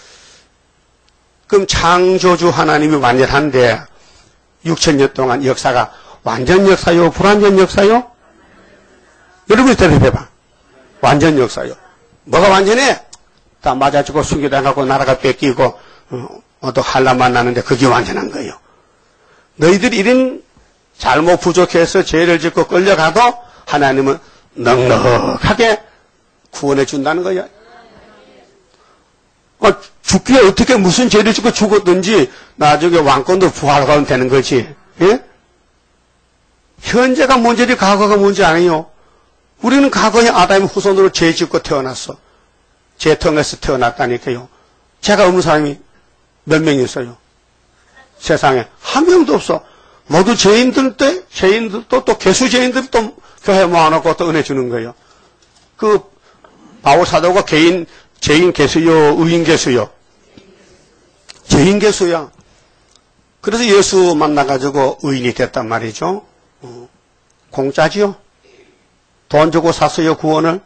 그럼 창조주 하나님이 완전한데 육천 년 동안 역사가 완전 역사요? 불완전 역사요? 여러분이 대답해봐. 완전 역사요. 뭐가 완전해? 다 맞아주고 순교당하고 나라가 뺏기고 어, 또 한란만 나는데 그게 완전한 거예요. 너희들이 이런 잘못 부족해서 죄를 짓고 끌려가도 하나님은 넉넉하게 구원해 준다는 거예요. 어, 죽기에 어떻게 무슨 죄를 짓고 죽었든지 나중에 왕권도 부활하면 되는 거지. 예? 현재가 문제지 과거가 문제 아니에요. 우리는 과거에 아담의 후손으로 죄 짓고 태어났어. 제 턱에서 태어났다니까요. 제가 없는 사람이 몇 명 있어요? 세상에 한 명도 없어. 모두 죄인들 때 죄인들도 또 개수 죄인들 또 교회 모아놓고 또 은혜 주는 거예요. 그 바울 사도가 개인 죄인 개수요, 의인 개수요, 죄인 개수야. 그래서 예수 만나가지고 의인이 됐단 말이죠. 어, 공짜지요? 돈 주고 샀어요, 구원을?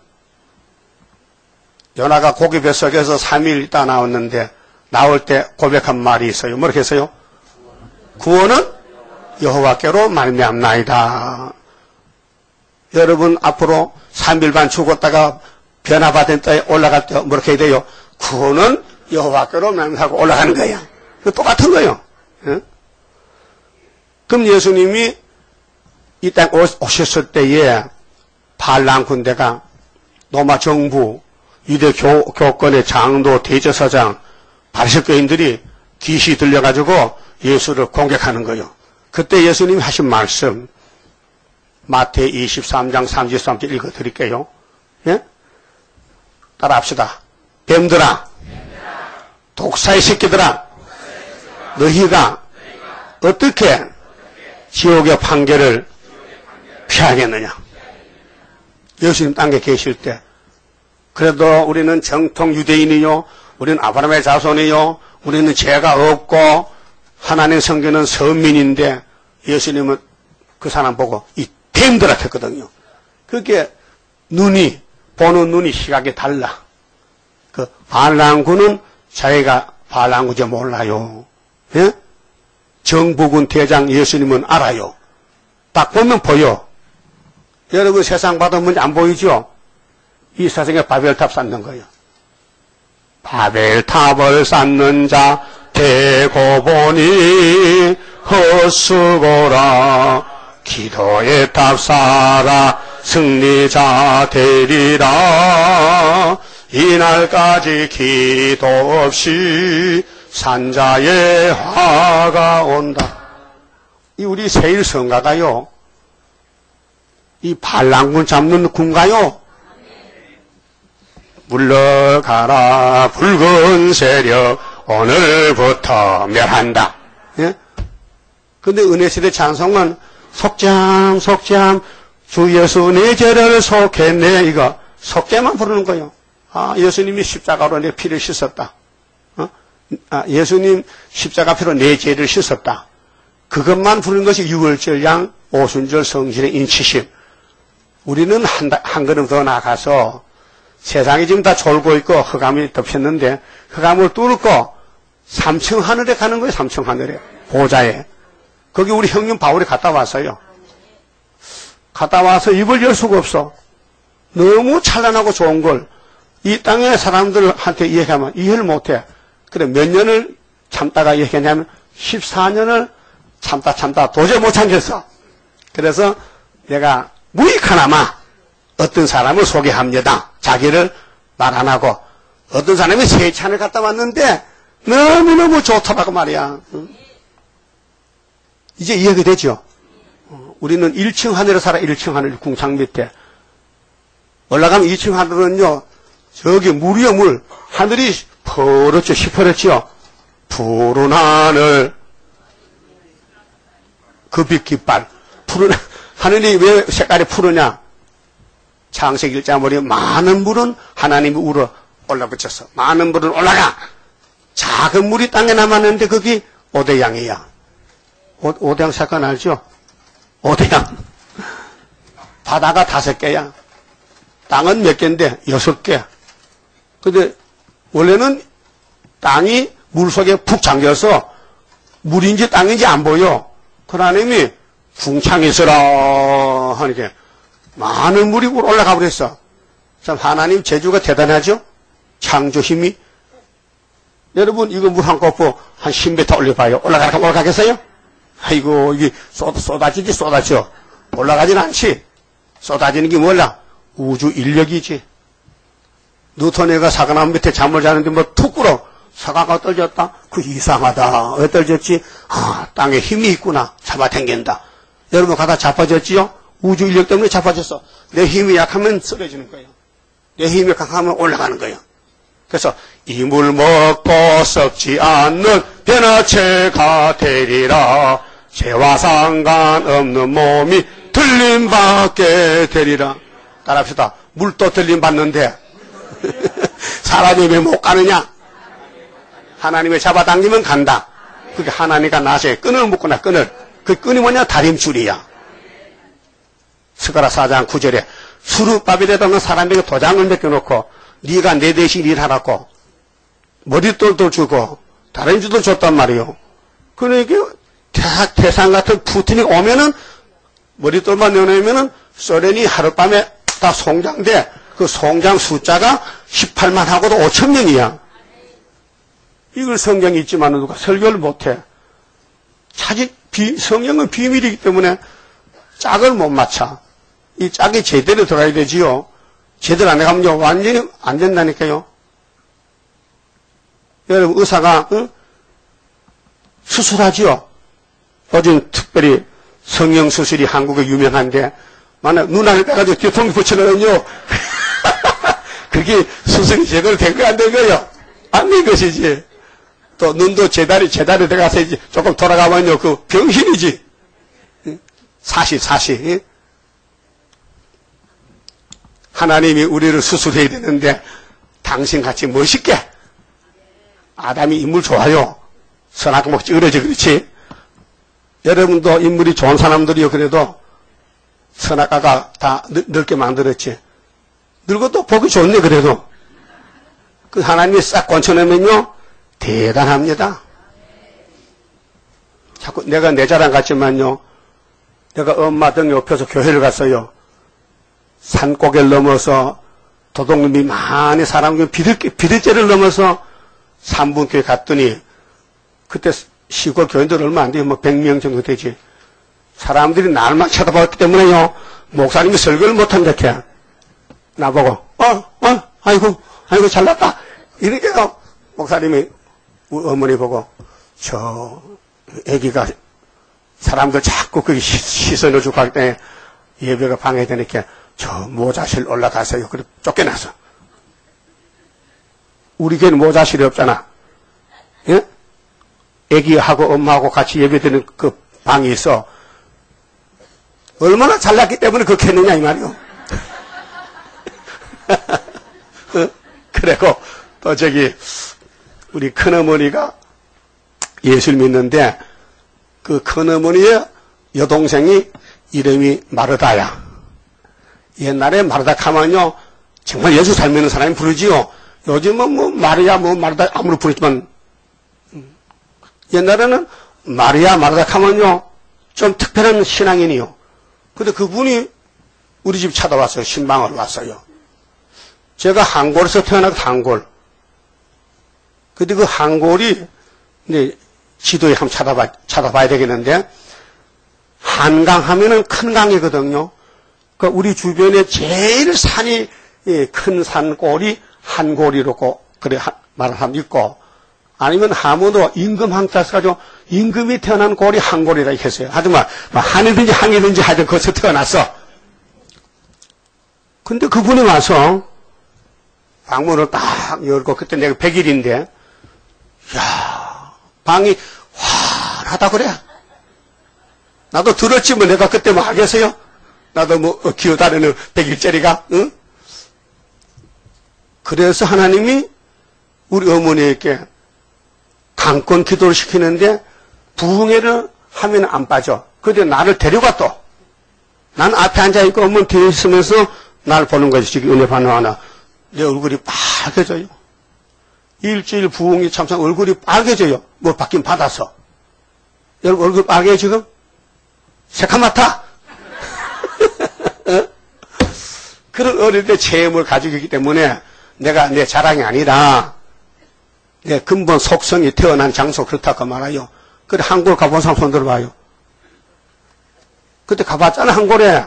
요나가 고기 뱃속에서 삼 일 있다 나왔는데, 나올 때 고백한 말이 있어요. 뭐렇게 했어요? 구원은 여호와께로 말미암나이다. 여러분, 앞으로 삼 일 반 죽었다가 변화받은 때에 올라갈 때, 뭐렇게 해야 돼요? 구원은 여호와께로 말미암고 올라가는 거야. 똑같은 거예요. 응? 그럼 예수님이 이 땅 오셨을 때에 반란 군대가 로마 정부, 유대 교, 교권의 장도, 대제사장, 바리새교인들이 귀시 들려가지고 예수를 공격하는 거예요. 그때 예수님이 하신 말씀, 마태 이십삼 장 삼십삼 절 읽어드릴게요. 예? 따라합시다. 뱀들아, 독사의 새끼들아, 너희가 어떻게 지옥의 판결을 피하겠느냐? 예수님 땅에 계실 때, 그래도 우리는 정통 유대인이요, 우리는 아브라함의 자손이요, 우리는 죄가 없고 하나님의 성경은 선민인데 예수님은 그 사람 보고 이 뱀들아 했거든요. 그게 눈이, 보는 눈이 시각이 달라. 그 반란군은 자기가 반란군지 몰라요. 예? 정부군 대장 예수님은 알아요. 딱 보면 보여. 여러분 세상 받으면 안 보이죠? 이 세상에 바벨탑 쌓는 거예요. 바벨탑을 쌓는 자 되고 보니 헛수고라. 기도의 탑 쌓아 승리자 되리라. 이날까지 기도 없이 산자의 화가 온다. 이 우리 세일 성가가요, 이 반란군 잡는 군가요. 물러가라 붉은 세력 오늘부터 멸한다. 예? 근데 은혜시대 찬송은 속잠 속잠 주 예수 내 죄를 속했네, 이거 속죄만 부르는 거예요. 아, 예수님이 십자가로 내 피를 씻었다. 어? 아, 예수님 십자가 피로 내 죄를 씻었다. 그것만 부르는 것이 유월절 양, 오순절 성실의 인치심. 우리는 한, 한 걸음 더 나가서 세상이 지금 다 졸고 있고 흑암이 덮였는데 흑암을 뚫고 삼층 하늘에 가는 거예요. 삼층 하늘에, 보좌에. 거기 우리 형님 바울이 갔다 왔어요. 갔다 와서 입을 열 수가 없어. 너무 찬란하고 좋은 걸 이 땅의 사람들한테 이야기하면 이해를 못해. 그래 몇 년을 참다가 얘기하냐면 십사 년을 참다 참다 도저히 못 참겠어. 그래서 내가 무익하나마 어떤 사람을 소개합니다. 자기를 말 안 하고 어떤 사람이 세찬을 갔다 왔는데 너무너무 좋더라고 말이야. 이제 이해가 되죠? 우리는 일 층 하늘에 살아. 일 층 하늘 궁창 밑에 올라가면 이 층 하늘은요, 저기 물이요 물. 하늘이 퍼렇죠. 시퍼렇죠. 푸른 하늘 그 빛 깃발. 푸른 하늘이 왜 색깔이 푸르냐? 창세기 일 장 보면 많은 물은 하나님이 우러 올라붙였어. 많은 물은 올라가. 작은 물이 땅에 남았는데 거기 오대양이야. 오, 오대양 사건 알죠? 오대양. 바다가 다섯 개야. 땅은 몇 개인데 여섯 개. 근데 원래는 땅이 물속에 푹 잠겨서 물인지 땅인지 안 보여. 그 하나님이 궁창이 있으라 하니까 많은 물이 올라가 버렸어. 참 하나님 재주가 대단하죠? 창조 힘이. 여러분 이거 물 한 코프 한 십 미터 올려봐요. 올라가, 올라가겠어요? 아이고 이게 쏟, 쏟아지지 쏟아져. 올라가진 않지. 쏟아지는 게 몰라. 우주 인력이지. 뉴턴이가 사과나무 밑에 잠을 자는데 뭐 툭 꿇어. 사과가 떨어졌다? 그 이상하다. 왜 떨어졌지? 아, 땅에 힘이 있구나. 잡아당긴다. 여러분 가다 자빠졌지요? 우주 인력 때문에 자빠졌어. 내 힘이 약하면 쓰러지는 거예요. 내 힘이 강하면 올라가는 거예요. 그래서 이물 먹고 썩지 않는 변화체가 되리라. 죄와 상관없는 몸이 들림받게 되리라. 따라합시다. 물도 들림받는데 사람이 왜 못 가느냐? 하나님의 잡아당기면 간다. 그게 하나님과 나서의 끈을 묶구나. 끈을. 그 끈이 뭐냐? 다림줄이야. 스가랴 사 장 구 절에 수르바벨이라는 사람에게 도장을 맡겨놓고 네가 내 대신 일하라고 머릿돌도 주고 다림줄도 줬단 말이에요. 그러니까 태산 같은 푸틴이 오면은 머릿돌만 내놓으면은 소련이 하룻밤에 다 송장돼. 그 송장 숫자가 십팔만 하고도 오천 명이야. 이걸 성경에 있지만 누가 설교를 못해. 차지 비, 성경은 비밀이기 때문에 짝을 못 맞춰. 이 짝이 제대로 들어가야 되지요. 제대로 안 해가면요 완전히 안 된다니까요. 여러분 의사가 응? 수술하지요. 요즘 특별히 성형수술이 한국에 유명한데 만약 눈 안에 빼가지고 뒤통수 붙여놓으면요 그게 수술이 제대로 된 거 안 된 거요? 안 된 것이지. 또 눈도 제다리 제다리 들어가서 이제 조금 돌아가면요 그 병신이지. 사시 사시. 하나님이 우리를 수술해야 되는데 당신같이 멋있게 아담이 인물 좋아요. 선악과 막 찌그러져 그렇지. 여러분도 인물이 좋은 사람들이요 그래도 선악과가 다 늙게 만들었지. 늙어도 보기 좋네 그래도. 그 하나님이 싹 건쳐내면요 대단합니다. 자꾸 내가 내 자랑 같지만요. 내가 엄마 등 옆에서 교회를 갔어요. 산고개를 넘어서 도둑놈이 많이 사람 중에 비릿재를 넘어서 삼분교회 갔더니 그때 시골 교인들 얼마 안 돼요. 뭐 백 명 정도 되지. 사람들이 날만 쳐다봤기 때문에요. 목사님이 설교를 못한다케. 나보고 어, 어, 아이고, 아이고 잘났다. 이렇게요. 목사님이 우리 어머니 보고 저 애기가 사람들 자꾸 거기 시선을 주고 할 때 예배가 방해되니까 저 모자실 올라가세요. 그래 쫓겨나서. 우리 교회는 모자실이 없잖아. 예? 애기하고 엄마하고 같이 예배드리는 그 방이 있어. 얼마나 잘났기 때문에 그렇게 했느냐 이 말이요. 그리고 또 저기 우리 큰어머니가 예수를 믿는데 그 큰어머니의 여동생이 이름이 마르다야. 옛날에 마르다 하면요 정말 예수 잘 믿는 사람이 부르지요. 요즘은 뭐 마리아 뭐 마르다 아무리 부르지만 옛날에는 마리아 마르다 하면요 좀 특별한 신앙인이요. 근데 그분이 우리 집 찾아왔어요. 신방을 왔어요. 제가 한골에서 태어나서 한골. 근데 그 한골이 이제 지도에 한번 찾아봐, 찾아봐야 되겠는데 한강 하면은 큰 강이거든요. 그러니까 우리 주변에 제일 산이 큰 산골이 한골이라고 그래 말을 하면 있고 아니면 하모도 임금 항자서 가지고 임금이 태어난 골이 한골이라 했어요. 하지만 한이든지 항이든지 하여튼 거기서 태어났어. 근데 그분이 와서 방문을 딱 열고 그때 내가 백 일인데 야 방이 환하다 그래. 나도 들었지 뭐 내가 그때 뭐 하겠어요? 나도 뭐 기어다니는 백 일짜리가 응? 그래서 하나님이 우리 어머니에게 강권 기도를 시키는데 부흥회를 하면 안 빠져. 그런데 나를 데려가 또. 난 앞에 앉아있고 어머니 뒤에 있으면서 나를 보는 것이 지금 은혜 받는 하나. 내 얼굴이 빨개져요. 일주일 부흥이 참상 얼굴이 빨개져요. 뭐 받긴 받아서. 여러분 얼굴 빨개요 지금? 새카맣다? 그런 어릴 때 체험을 가지고 있기 때문에 내가 내 자랑이 아니라 내 근본 속성이 태어난 장소 그렇다고 말아요. 그래 한골 가본 사람 손 들어봐요. 그때 가봤잖아 한골에.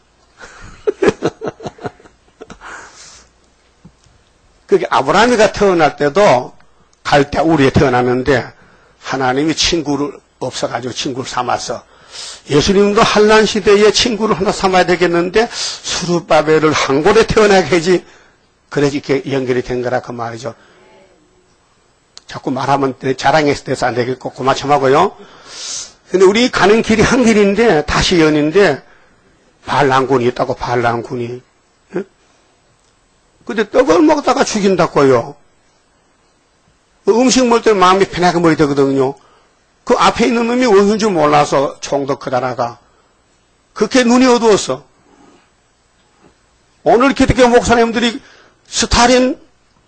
그게 아브라함이가 태어날 때도 갈대 우리에 태어났는데 하나님이 친구를 없어가지고 친구를 삼았어. 예수님도 한란 시대에 친구를 하나 삼아야 되겠는데 수르바벨을 한골에 태어나게 하지. 그래서 이렇게 연결이 된 거라 그 말이죠. 자꾸 말하면 자랑해서 돼서 안 되겠고, 그만 좀 하고요. 근데 우리 가는 길이 한 길인데, 다시 연인데, 반란군이 있다고, 반란군이. 예? 근데 떡을 먹다가 죽인다고요. 음식 먹을 때 마음이 편하게 먹어야 되거든요. 그 앞에 있는 놈이 어느 줄 몰라서 총도 크다라가. 그렇게 눈이 어두웠어. 오늘 기독교 목사님들이 스탈린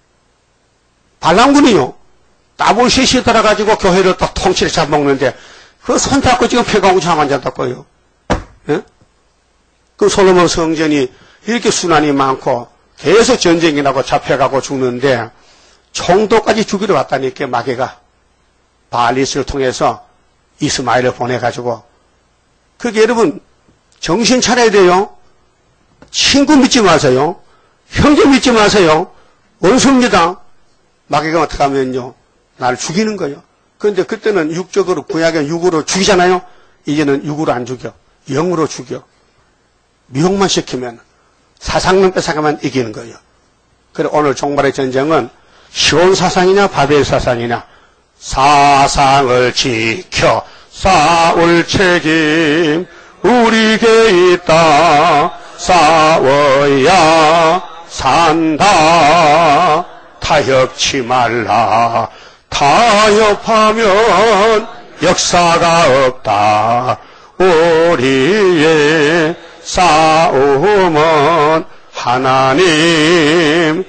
반란군이요. 따블시시 들어가지고 교회를 딱 통치를 잡먹는데, 그 손잡고 지금 폐가고 잠 안 잤다고요. 예? 그 솔로몬 성전이 이렇게 순환이 많고, 계속 전쟁이 나고 잡혀가고 죽는데, 총도까지 죽이러 왔다니까, 마귀가. 바알리스를 통해서 이스마엘을 보내가지고. 그게 여러분, 정신 차려야 돼요. 친구 믿지 마세요. 형제 믿지 마세요. 원수입니다. 마귀가 어떻게 하면요, 나를 죽이는 거예요. 그런데 그때는 육적으로, 구약의 육으로 죽이잖아요. 이제는 육으로 안 죽여. 영으로 죽여. 미혹만 시키면, 사상만 뺏어가면 이기는 거예요. 그래, 오늘 종말의 전쟁은 시온 사상이냐, 바벨 사상이냐. 사상을 지켜 싸울 책임 우리에게 있다. 싸워야 산다. 타협치 말라. 타협하면 역사가 없다. 우리의 싸움은 하나님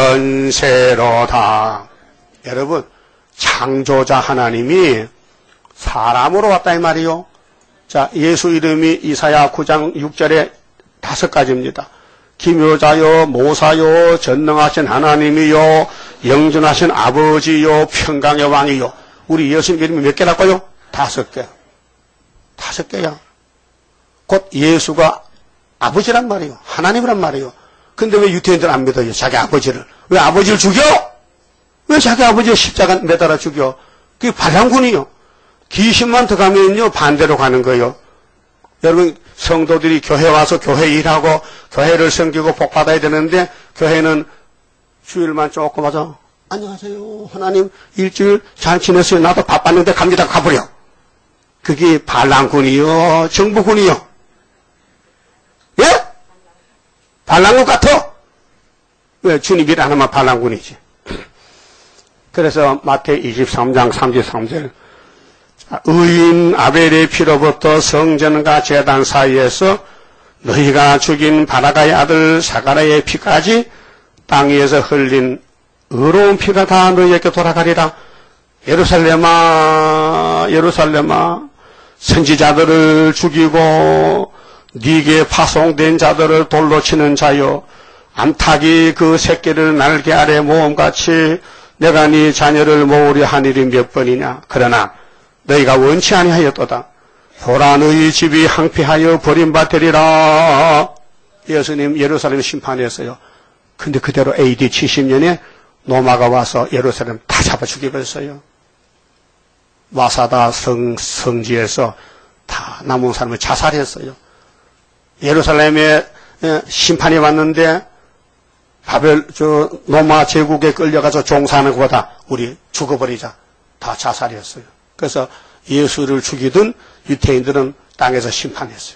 건세로다. 여러분, 창조자 하나님이 사람으로 왔다 이 말이요. 자, 예수 이름이 이사야 구 장 육 절에 다섯 가지입니다. 기묘자요, 모사요, 전능하신 하나님이요, 영존하신 아버지요, 평강의 왕이요. 우리 예수님 이름이 몇 개랄까요? 다섯 개. 다섯 개야. 곧 예수가 아버지란 말이요. 하나님이란 말이요. 근데 왜 유태인들 안 믿어요? 자기 아버지를. 왜 아버지를 죽여? 왜 자기 아버지를 십자가 매달아 죽여? 그게 반란군이요. 귀신만 들어가면요, 반대로 가는 거예요. 여러분, 성도들이 교회 와서 교회 일하고 교회를 섬기고 복 받아야 되는데, 교회는 주일만 조금 와서 안녕하세요, 하나님 일주일 잘 지냈어요. 나도 바빴는데 갑니다. 가버려. 그게 반란군이요, 정부군이요. 예? 반란군 같아? 왜? 주님 일 안 하면 반란군이지. 그래서 마태 이십삼 장 삼십삼 절, 의인 아벨의 피로부터 성전과 제단 사이에서 너희가 죽인 바라가의 아들 사가랴의 피까지 땅 위에서 흘린 의로운 피가 다 너희에게 돌아가리라. 예루살렘아, 예루살렘아, 선지자들을 죽이고 네게 파송된 자들을 돌로 치는 자여, 암탉이 그 새끼를 날개 아래 모음같이 내가 네 자녀를 모으려 한 일이 몇 번이냐. 그러나 너희가 원치 아니하였도다. 보라, 너희 집이 항폐하여 버림받으리라. 예수님 예루살렘 심판했어요. 근데 그대로 에이디 칠십 년에 로마가 와서 예루살렘 다 잡아 죽여버렸어요. 마사다 성, 성지에서 다 남은 사람을 자살했어요. 예루살렘에 심판이 왔는데 바벨, 저, 로마 제국에 끌려가서 종사하는 것보다 우리 죽어버리자. 다 자살했어요. 그래서 예수를 죽이던 유태인들은 땅에서 심판했어요.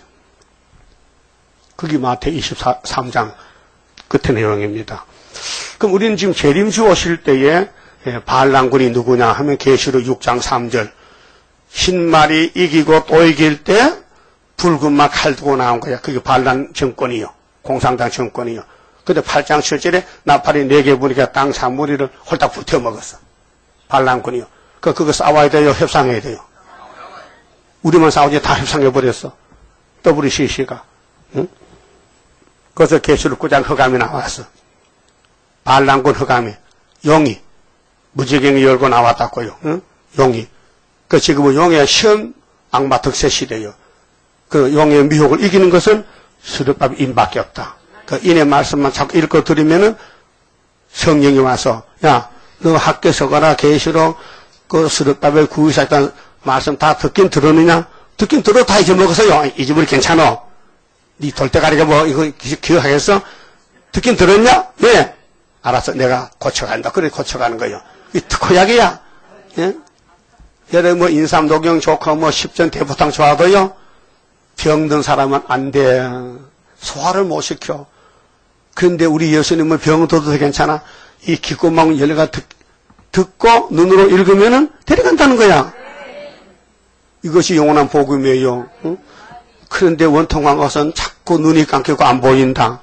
그게 마태 이십삼 장 끝의 내용입니다. 그럼 우리는 지금 재림주 오실 때에 반란군이 누구냐 하면 계시록 육 장 삼 절, 흰말이 이기고 또 이길 때 붉은 말 칼 두고 나온 거야. 그게 반란 정권이요. 공산당 정권이요. 근데 팔 장 칠 절에 나팔이 네 개 부니까 땅 사무리를 홀딱 붙여 먹었어. 반란군이요. 그, 그거 싸워야 돼요? 협상해야 돼요? 우리만 싸우지 다 협상해버렸어. 더블유씨씨가. 응? 그래서 계시록 구 장 흑암이 나왔어. 반란군 흑암이. 용이. 무지개를 열고 나왔다고요. 응? 용이. 그 지금은 용의 시험 악마 득세 시대요. 그 용의 미혹을 이기는 것은 스룹밥 인밖에 없다. 그 인의 말씀만 자꾸 읽어 드리면은 성령이 와서, 야, 너 학교에서 가라, 계시록 그 스룹밥의 구의사했던 말씀 다 듣긴 들었느냐? 듣긴 들어 다 잊어먹었어요. 잊어버리 괜찮아. 니 돌대가리가 뭐 이거 기억하겠어? 듣긴 들었냐? 네. 알았어. 내가 고쳐간다. 그래 고쳐가는 거예요. 이 특허약이야. 예? 여러 뭐 인삼독용 좋고 뭐 십전 대보탕 좋아도요. 병든 사람은 안 돼. 소화를 못 시켜. 그런데 우리 예수님은 병들어도 괜찮아. 이 귓구멍 열려가 듣, 듣고 눈으로 읽으면은 데려간다는 거야. 이것이 영원한 복음이에요. 응? 그런데 원통한 것은 자꾸 눈이 감기고 안 보인다.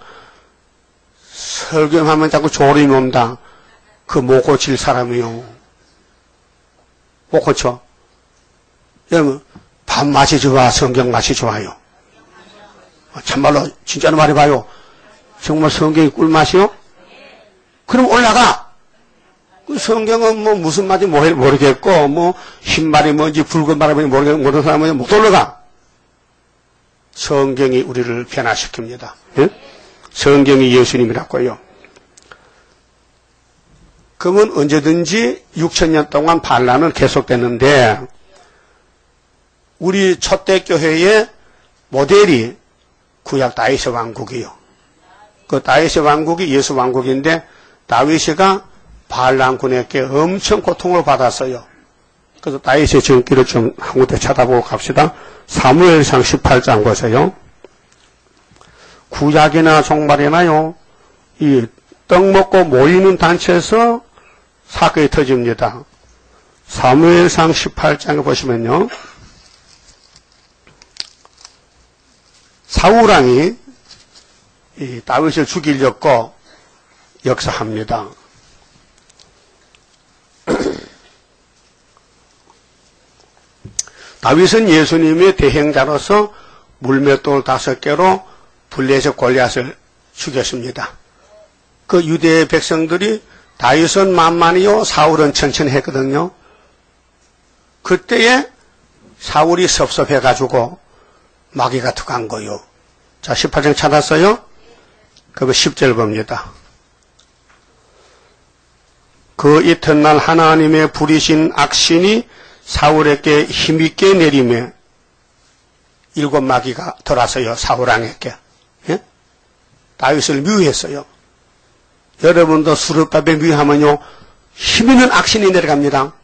설교하면 자꾸 졸음이 온다. 그 못 고칠 사람이요. 못 고쳐. 여러분, 밥 맛이 좋아, 성경 맛이 좋아요. 참말로 진짜로 말해봐요. 정말 성경이 꿀맛이요? 그럼 올라가. 그 성경은 뭐 무슨 맛인지 모르겠고, 뭐 흰말이 뭔지 붉은 말이 뭔지 모르겠고, 모르는 사람은 못 올라가. 성경이 우리를 변화시킵니다. 예? 성경이 예수님이라고요. 그러면 언제든지 육천 년 동안 반란은 계속되는데, 우리 초대 교회의 모델이 구약 다윗의 왕국이요. 그 다윗의 왕국이 예수 왕국인데, 다윗이가 반란군에게 엄청 고통을 받았어요. 그래서 다윗의 전기를 좀 한 군데 찾아보고 갑시다. 사무엘상 십팔 장 보세요. 구약이나 종말이나요, 이 떡 먹고 모이는 단체에서 사건이 터집니다. 사무엘상 십팔 장에 보시면요, 사울왕이 이 다윗을 죽이려고 역사합니다. 다윗은 예수님의 대행자로서 물맷돌 다섯 개로 블레셋 골리앗을 죽였습니다. 그 유대 백성들이 다윗은 만만히요, 사울은 천천히 했거든요. 그때에 사울이 섭섭해가지고 마귀가 들어간 거요. 자, 십팔 장 찾았어요? 그 십 절 봅니다. 그 이튿날 하나님의 부리신 악신이 사울에게 힘있게 내리며 일곱 마귀가 들어왔어요. 사울왕에게. 예? 다윗을 미워했어요. 여러분도 수르밥에 미워하면요, 힘있는 악신이 내려갑니다.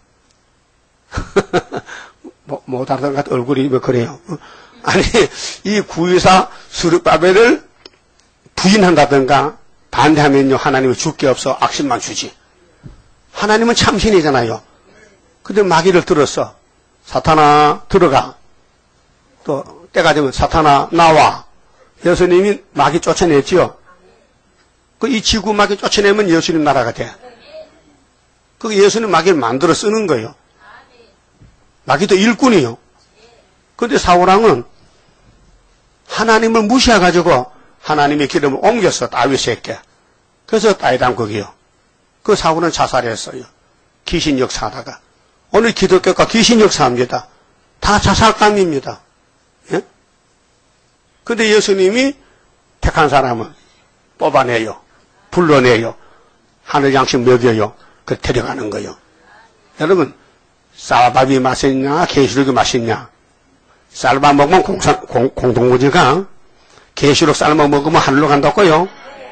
뭐, 못 알아듣는 것 같아. 얼굴이 왜 그래요? 아니, 이 구이사 수르바벨을 부인한다든가 반대하면요, 하나님은 줄 게 없어. 악신만 주지. 하나님은 참신이잖아요. 근데 마귀를 들었어. 사탄아, 들어가. 또, 때가 되면 사탄아, 나와. 예수님이 마귀 쫓아냈지요. 그 이 지구 마귀 쫓아내면 예수님 나라가 돼. 그 예수님 마귀를 만들어 쓰는 거예요. 마귀도 일꾼이요. 근데 사울왕은 하나님을 무시해가지고 하나님의 기름을 옮겼어, 다윗에게. 그래서 다윗왕국이요. 그 사울은 자살했어요. 귀신 역사하다가. 오늘 기독교가 귀신 역사합니다. 다 자살감입니다. 예? 근데 예수님이 택한 사람은 뽑아내요. 불러내요. 하늘 양식 먹여요. 그 데려가는 거요. 여러분, 쌀밥이 맛있냐, 계시록이 맛있냐? 쌀밥 먹으면 공산, 공, 공동무지가, 계시록 쌀밥 먹으면 하늘로 간다고요.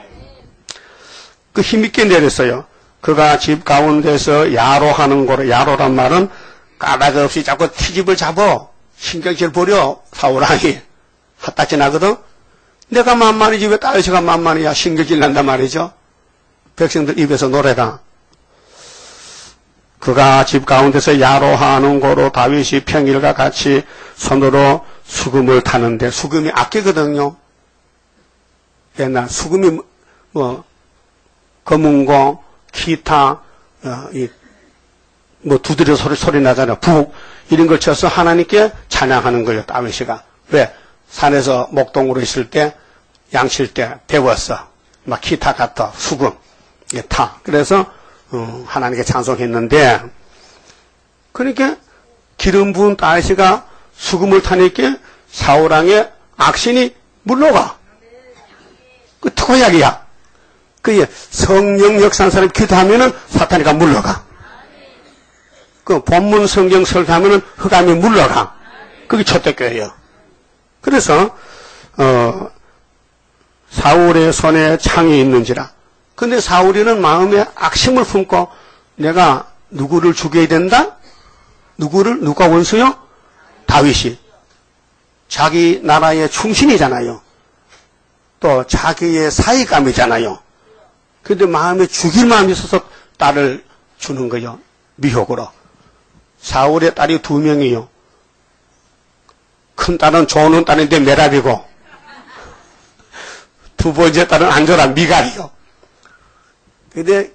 그 힘있게 내렸어요. 그가 집 가운데서 야로하는 거로, 야로란 말은 까닭 없이 자꾸 티집을 잡어. 신경질 부려, 사울왕이. 핫다지 나거든? 내가 만만이지 왜 다윗이가 만만이야? 신경질 난단 말이죠. 백성들 입에서 노래가. 그가 집 가운데서 야로하는 거로 다윗이 평일과 같이 손으로 수금을 타는데, 수금이 악기거든요. 옛날 수금이 뭐 검은고, 기타, 어, 이, 뭐 두드려 소리 소리 나잖아요. 북 이런 걸 쳐서 하나님께 찬양하는 거예요. 다윗이가. 왜? 산에서 목동으로 있을 때, 양칠 때 배웠어. 막 기타 같아, 수금, 예, 타. 그래서 어, 하나님께 찬송했는데, 그러니까 기름 부은 다윗이가 수금을 타니까 사울왕의 악신이 물러가. 그 특호약이야. 그 성령 역사한 사람이 기도하면은 사탄이가 물러가. 그 본문 성경 설교하면은 흑암이 물러가. 그게 초대교회예요. 그래서 어, 사울의 손에 창이 있는지라. 근데 사울이는 마음에 악심을 품고 내가 누구를 죽여야 된다? 누구를? 누가 원수요? 다윗이. 자기 나라의 충신이잖아요. 또 자기의 사익감이잖아요. 그런데 마음에 죽일 마음이 있어서 딸을 주는 거요. 미혹으로. 사울의 딸이 두 명이요. 큰 딸은 좋은 딸인데 메랍이고 두 번째 딸은 안 좋아 미갈이요. 근데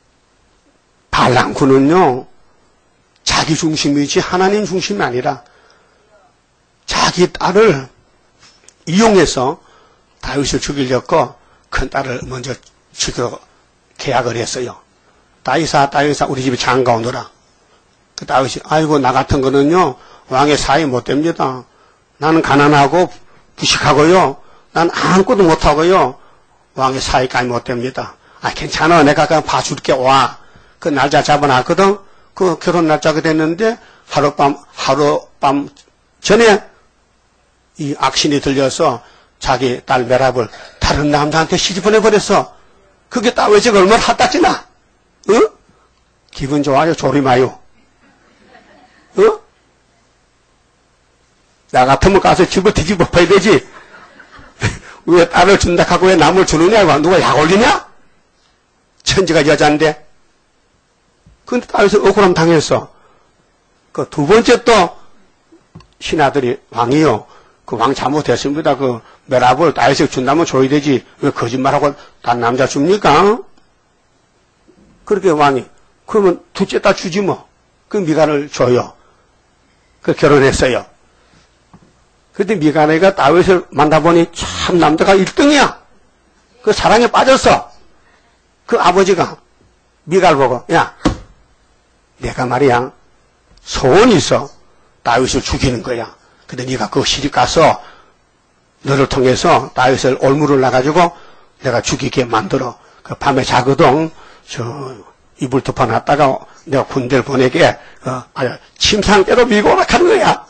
발람군은요 자기 중심이지 하나님 중심이 아니라 자기 딸을 이용해서 다윗을 죽이려고 큰 딸을 먼저 죽여 계약을 했어요. 다윗아 다윗아 우리 집에 장가 오너라. 그 다윗이 아이고 나 같은 거는요 왕의 사이 못 됩니다. 나는 가난하고 부식하고요. 난 아무것도 못하고요. 왕의 사이까지 못 됩니다. 아 괜찮아 내가 그냥 봐줄게 와. 그 날짜 잡아놨거든. 그 결혼 날짜가 됐는데 하룻밤 하룻밤 전에 이 악신이 들려서 자기 딸 메랍을 다른 남자한테 시집 보내버렸어. 그게 다윗이 얼마나 핫딱지나? 어? 기분 좋아요? 조리마요? 어? 나 같으면 가서 집을 뒤집어 봐야 되지. 왜 딸을 준다 하고 왜 남을 주느냐? 누가 약 올리냐? 천지가 여자인데. 근데 다윗은 억울함 당했어. 그 두 번째 또 신하들이 왕이요. 그 왕 잘못했습니다. 그 메랍을 다윗에게 준다면 줘야 되지. 왜 거짓말하고 단 남자 줍니까? 그렇게 왕이 그러면 둘째 딸 주지 뭐. 그 미갈을 줘요. 그 결혼했어요. 그때 미갈이가 다윗을 만나보니 참 남자가 일 등이야. 그 사랑에 빠졌어. 그 아버지가 미갈 보고 야 내가 말이야 소원이 있어. 다윗을 죽이는 거야. 근데 네가 그 시집 가서 너를 통해서 다윗을 올무를 놔가지고 내가 죽이게 만들어. 그 밤에 자거든. 저 이불 덮어놨다가 내가 군대를 보내게 어, 아주 침상대로 밀고 오락하는 거야.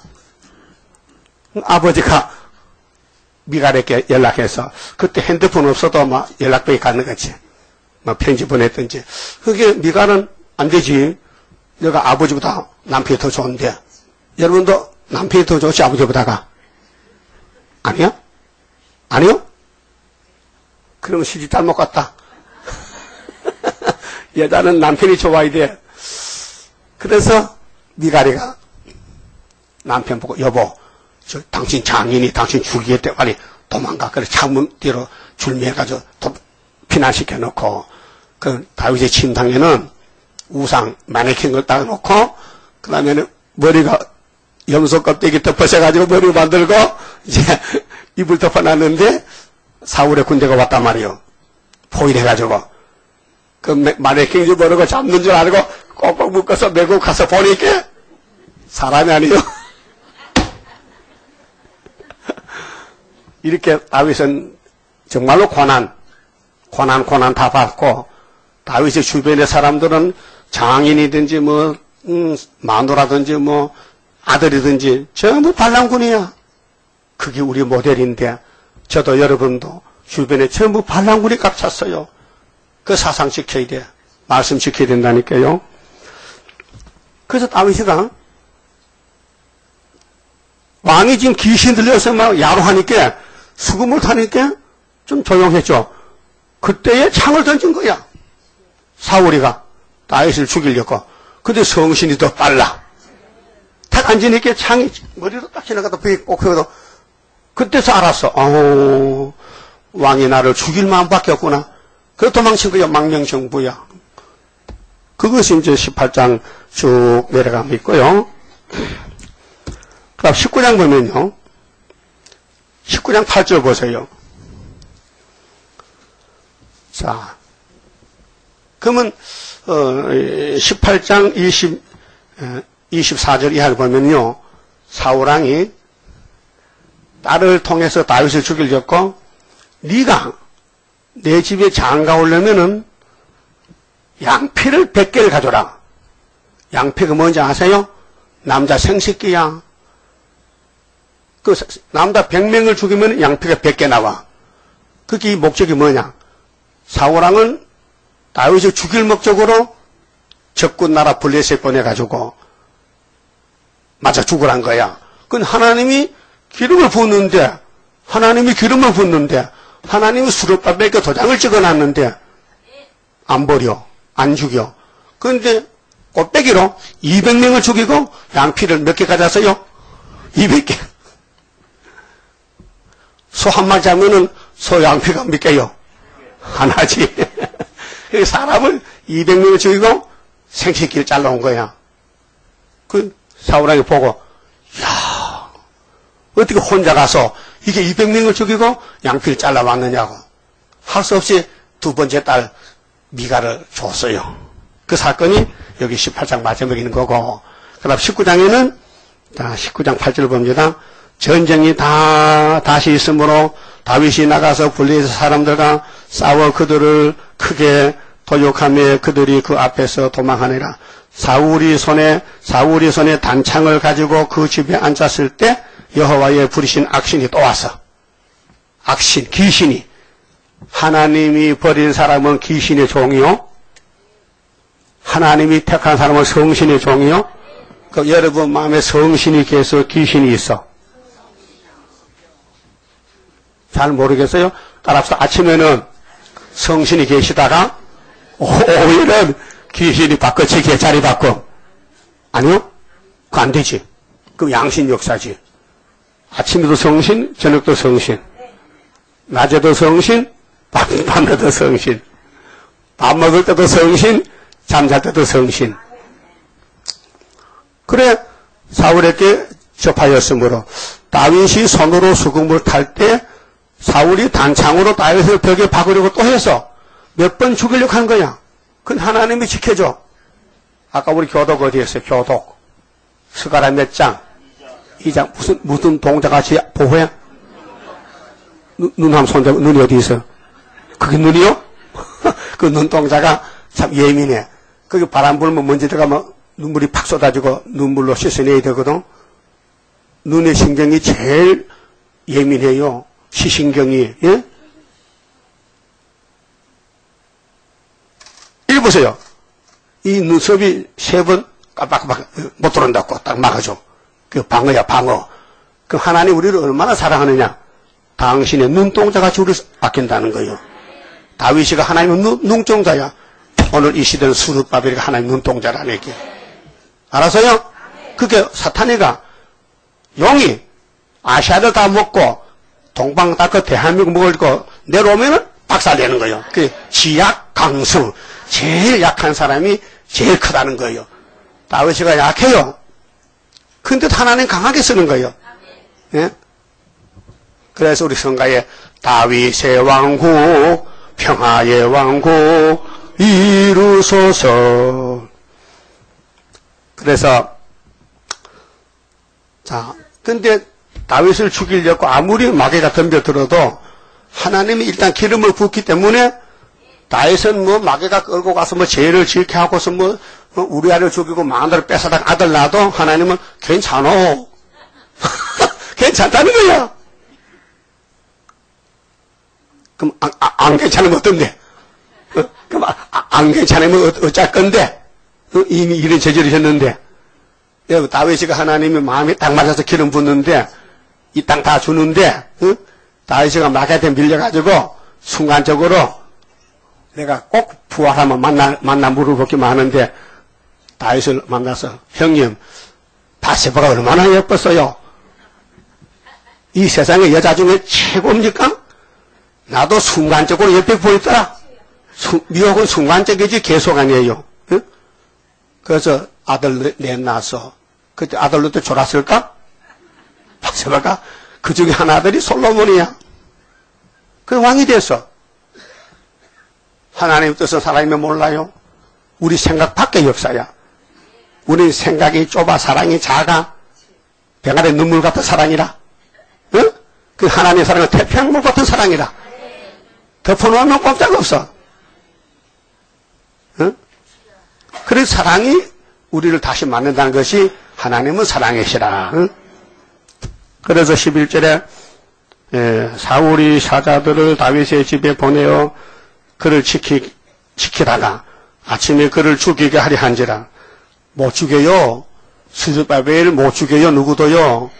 아버지가 미갈에게 연락해서 그때 핸드폰 없어도 막 연락병이 가는 거지. 막 편지 보냈든지. 그게 미갈은 안 되지. 내가 아버지보다 남편이 더 좋은데. 여러분도 남편이 더 좋지 아버지보다가? 아니요? 아니요? 그러면 시집 잘못 갔다. 여자는 남편이 좋아야 돼. 그래서 미갈이가 남편 보고 여보 저 당신 장인이 당신 죽이겠대 빨리 도망가. 그래 창문 뒤로 줄매가지고 피난시켜 놓고 그 다윗의 침상에는 우상 마네킹을 딱 놓고 그 다음에는 머리가 염소 껍데기 덮어져가지고 머리 만들고 이제 이불 덮어놨는데 사울의 군대가 왔단 말이요. 포위해가지고 그 마네킹 줄 모르고 잡는 줄 알고 꼭꼭 묶어서 메고 가서 보니까 사람이 아니요. 이렇게 다윗은 정말로 고난, 고난, 고난 다 받고 다윗의 주변의 사람들은 장인이든지 뭐 음, 마누라든지 뭐 아들이든지 전부 반란군이야. 그게 우리 모델인데 저도 여러분도 주변에 전부 반란군이 꽉 찼어요. 그 사상 지켜야 돼. 말씀 지켜야 된다니까요. 그래서 다윗이가 왕이 지금 귀신 들려서 막 야로하니까 수금을 타니까 좀 조용했죠. 그때에 창을 던진 거야. 사울이가 다윗을 죽이려고. 근데 성신이 더 빨라. 탁 앉으니까 창이 머리로 딱 지나가다 벽에 꼭 해도 그때서 알았어. 어, 왕이 나를 죽일 마음밖에 없구나. 그래서 도망친 거야. 망명정부야. 그것이 이제 십팔 장 쭉 내려가면 있고요. 그다음 십구 장 보면요. 십구 장 팔 절 보세요. 자, 그러면 어, 십팔 장 이십, 이십사 절 이하를 보면요. 사울왕이 딸을 통해서 다윗을 죽이려고 네가 내 집에 장가 오려면은 양피를 백 개를 가져라. 양피가 뭔지 아세요? 남자 생식기야. 그 남자 백 명을 죽이면 양피가 백 개 나와. 그게 목적이 뭐냐? 사울왕은 다윗을 죽일 목적으로 적군 나라 블레셋 보내가지고 맞아 죽으란 거야. 그건 하나님이 기름을 붓는데, 하나님이 기름을 붓는데, 하나님이 수르바벨에게 도장을 찍어놨는데, 안 버려, 안 죽여. 그런데 꽃배기로 이백 명을 죽이고 양피를 몇 개 가져왔어요? 이백 개. 소 한 마리 잡으면은 소 양피가 몇 개요? 하나지. 사람을 이백 명을 죽이고 생식기를 잘라온 거야. 그 사울왕이 보고, 야, 어떻게 혼자 가서 이게 이백 명을 죽이고 양피를 잘라왔느냐고. 할 수 없이 두 번째 딸 미가를 줬어요. 그 사건이 여기 십팔 장 마지막에 있는 거고, 그 다음 십구 장에는, 자, 십구 장 팔 절을 봅니다. 전쟁이 다 다시 있으므로 다윗이 나가서 블레셋 사람들과 싸워 그들을 크게 도욕하며 그들이 그 앞에서 도망하니라. 사울이 손에 사울이 손에 단창을 가지고 그 집에 앉았을 때 여호와의 부리신 악신이 또 왔어. 악신, 귀신이. 하나님이 버린 사람은 귀신의 종이요. 하나님이 택한 사람은 성신의 종이요. 그 여러분 마음에 성신이 계속 귀신이 있어. 잘 모르겠어요? 따라서 아침에는 성신이 계시다가 오후에는 귀신이 바꿔치기에 자리 바꿔. 아니요? 그거 안 되지. 그 양신 역사지. 아침에도 성신, 저녁도 성신. 낮에도 성신, 밤, 밤에도 성신. 밥 먹을 때도 성신, 잠잘 때도 성신. 그래 사울에게 접하였으므로 다윗이 손으로 수금을 탈 때 사울이 단창으로 다윗을 벽에 박으려고 또 해서 몇 번 죽이려고 한 거야. 그건 하나님이 지켜줘. 아까 우리 교독 어디 했어요? 교독. 스가랴 몇 장? 이 장. 무슨, 무슨 동자같이 보호해? 눈, 눈 한번 손잡고, 눈이 어디 있어요? 그게 눈이요? 그 눈동자가 참 예민해. 거기 바람 불면 먼지 들어가면 눈물이 팍 쏟아지고 눈물로 씻어내야 되거든. 눈의 신경이 제일 예민해요. 시신경이. 예? 이리 보세요. 이 눈썹이 세 번 깜빡깜빡 못 들어온다고 딱 막아줘. 그 방어야, 방어. 그 하나님 우리를 얼마나 사랑하느냐. 당신의 눈동자같이 우리를 아낀다는 거예요. 다윗이가 하나님의 눈, 눈동자야. 오늘 이 시대는 수르바벨이가 하나님 눈동자라는 게. 알았어요? 그게 사탄이가 용이 아시아를 다 먹고 동방 닦고 대한민국 먹을 거 내려오면은 박살내는 거예요. 그 지약 강성. 제일 약한 사람이 제일 크다는 거예요. 다윗이가 약해요. 근데 하나님 강하게 쓰는 거예요. 예? 그래서 우리 성가에 다윗의 왕국, 평화의 왕국 이루소서. 그래서 자, 근데 다윗을 죽이려고 아무리 마귀가 덤벼들어도 하나님이 일단 기름을 붓기 때문에 다윗은 뭐 마귀가 끌고 가서 뭐 죄를 지게 하고서 뭐 우리 아를 죽이고 마누라를 뺏어다 아들 낳아도 하나님은 괜찮어. 괜찮다는 거야. 그럼 안, 안, 안 괜찮으면 어떤데? 어? 그럼 아, 안 괜찮으면 어, 어쩔 건데? 어? 이미 일을 저지르셨는데. 여기 다윗이가 하나님이 마음이 딱 맞아서 기름 붓는데 이 땅 다 주는데 어? 다윗이가 마귀한테 밀려가지고 순간적으로 내가 꼭 부활하면 만나, 만나 물어보기만 하는데 다윗을 만나서 형님 바세바가 얼마나 예뻤어요. 이 세상의 여자 중에 최고입니까? 나도 순간적으로 옆에 보였더라. 수, 미혹은 순간적이지 계속 아니에요. 응? 그래서 아들 내놔서 그때 아들로도 졸았을까? 바세바가 그 중에 하나 아들이 솔로몬이야. 그 왕이 됐어. 하나님 뜻은 사람이 몰라요. 우리 생각 밖의 역사야. 우리 생각이 좁아 사랑이 작아. 병아리 눈물 같은 사랑이라. 응? 그 하나님의 사랑은 태평물 같은 사랑이라. 덮어놓으면 꼼짝없어. 응? 그래서 사랑이 우리를 다시 만든다는 것이 하나님은 사랑이시라. 응? 그래서 십일 절에 예, 사울이 사자들을 다윗의 집에 보내어 그를 지키, 지키다가 아침에 그를 죽이게 하려 한지라. 못 죽여요. 스룹바벨 못 죽여요. 누구도요.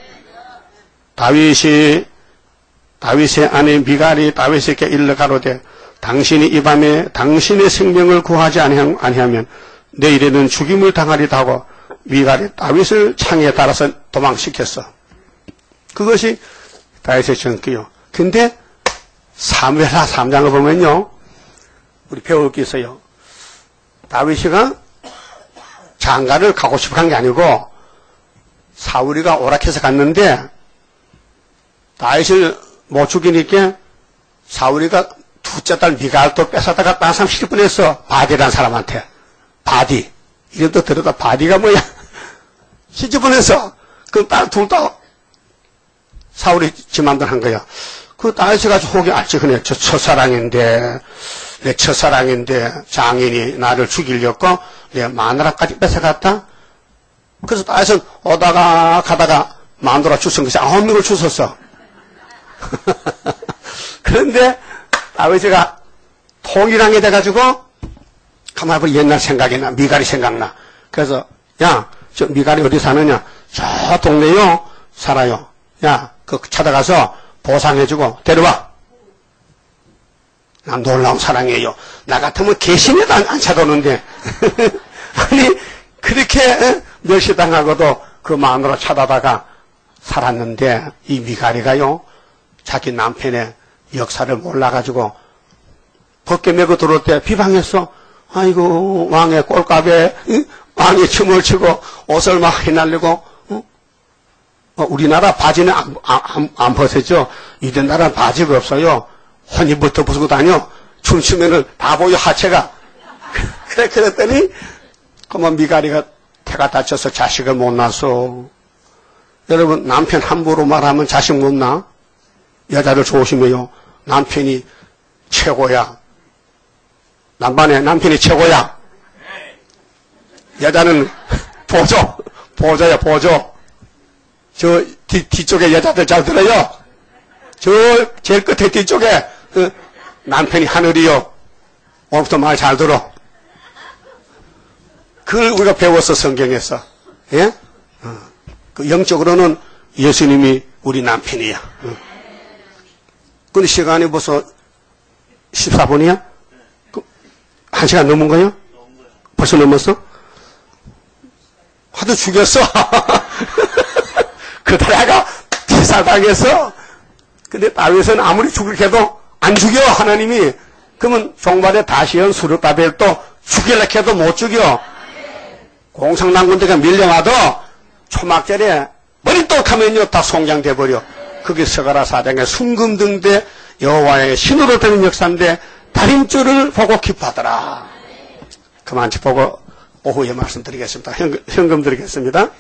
다윗이 다윗의 아내 미갈이 다윗에게 일러 가로되 당신이 이 밤에 당신의 생명을 구하지 아니하면 내일에는 죽임을 당하리다 하고 미갈이 다윗을 창에 달아서 도망시켰어. 그것이 다윗의 전기요. 근데 사무엘하 삼 장을 보면요, 우리 배울 게 있어요. 다윗이가 장가를 가고 싶어 한 게 아니고 사울이가 오락해서 갔는데 다윗을 못 죽이니까 사울이가 둘째 딸 미갈도 뺏어다가 딴 사람 시킬 뻔했어. 바디라는 사람한테. 바디. 이름도 들어다 바디가 뭐야? 시킬 뻔했어. 그럼 딸 둘 다 사울이 지 맘대로 한 거야. 그 다윗이 가지고 혹이 알지그네. 저 첫사랑인데, 내 첫사랑인데 장인이 나를 죽이려고 내 마누라까지 뺏어갔다? 그래서 다윗은 오다가 가다가 마누라 주선 것이 아홉 명을 주웠어. 그런데 다윗이가 통일왕이 돼가지고 가만히 보니 옛날 생각이 나. 미갈이 생각나. 그래서 야, 저 미갈이 어디 사느냐? 저 동네요 살아요. 야, 그 찾아가서 보상해주고 데려와. 난 놀라운 사랑이에요. 나 같으면 개신에도 안, 안 찾아오는데 아니 그렇게 멸시당하고도 그 마누라 찾아다가 살았는데 이 미갈이가요 자기 남편의 역사를 몰라가지고 벗겨 메고 들어올 때 비방했어. 아이고 왕의 꼴값에 응? 왕이 춤을 추고 옷을 막 휘날리고 응? 어, 우리나라 바지는 안, 안, 안 벗었죠. 이들 나라 바지가 없어요. 혼이부터 벗고 다녀. 춤추면은 다 보여 하체가. 그래 그랬더니 그만 미갈이가 태가 다쳐서 자식을 못 낳았어. 여러분 남편 함부로 말하면 자식 못 낳아? 여자를 조심해요. 남편이 최고야. 남반에 남편이 최고야. 여자는 보조, 보조야 보조. 저 뒤, 뒤쪽에 여자들 잘 들어요. 저 제일 끝에 뒤쪽에 그 남편이 하늘이요. 오늘부터 말 잘 들어. 그걸 우리가 배웠어 성경에서. 예? 어. 그 영적으로는 예수님이 우리 남편이야. 어. 근데 시간이 벌써 십사 분이야? 그, 한 시간 넘은 거야? 벌써 넘었어? 하도 죽였어. 그러다가 피살당했어. 근데 다윗은 아무리 죽을 해도 안 죽여 하나님이. 그러면 종말에 다시연 스룹바벨도 죽일라 해도 못 죽여. 공성당군대가 밀려와도 초막절에 머리똑 하면요 다 송장돼 버려. 그게 스가랴 사 장의 순금등대 여호와의 신으로 되는 역사인데 다림줄을 보고 기뻐하더라. 그만 짚보고 오후에 말씀드리겠습니다. 현금, 현금 드리겠습니다.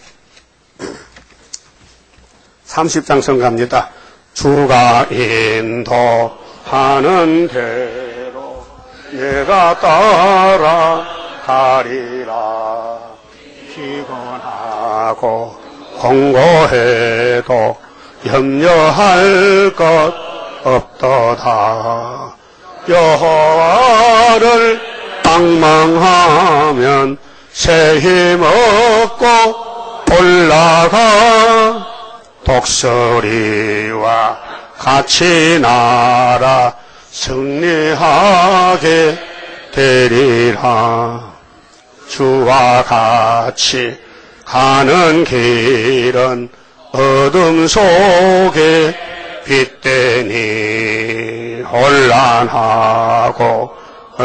삼십 장 성가입니다. 주가 인도하는 대로 내가 따라가리라. 피곤하고 공고해도 염려할 것 없도다. 여호와를 방망하면 새 힘 얻고 올라가. 독수리와 같이 날아 승리하게 되리라. 주와 같이 가는 길은 어둠 속에 빛되니 혼란하고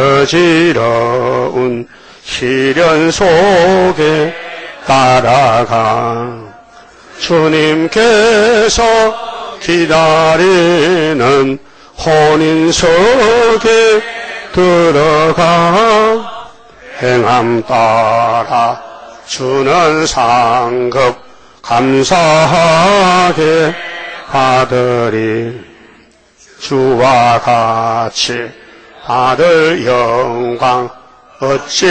어지러운 시련 속에 따라가. 주님께서 기다리는 혼인석에 들어가. 행함 따라 주는 상급 감사하게 받으리. 주와 같이 받을 영광 어찌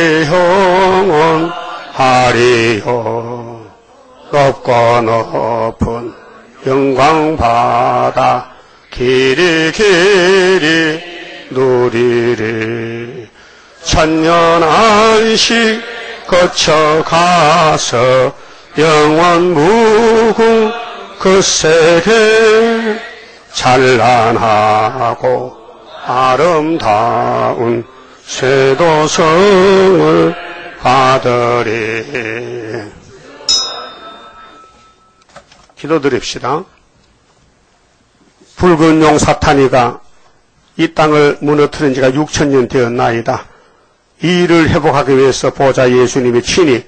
영원하리요. 높고 높은 영광 받아 길이 길이 누리리. 천년 안식 거쳐가서 영원 무궁 그 세계 찬란하고 아름다운 쇠도성을 받으리. 기도드립시다. 붉은 용 사탄이가 이 땅을 무너뜨린 지가 육천 년 되었나이다. 이 일을 회복하기 위해서 보좌 예수님이 친히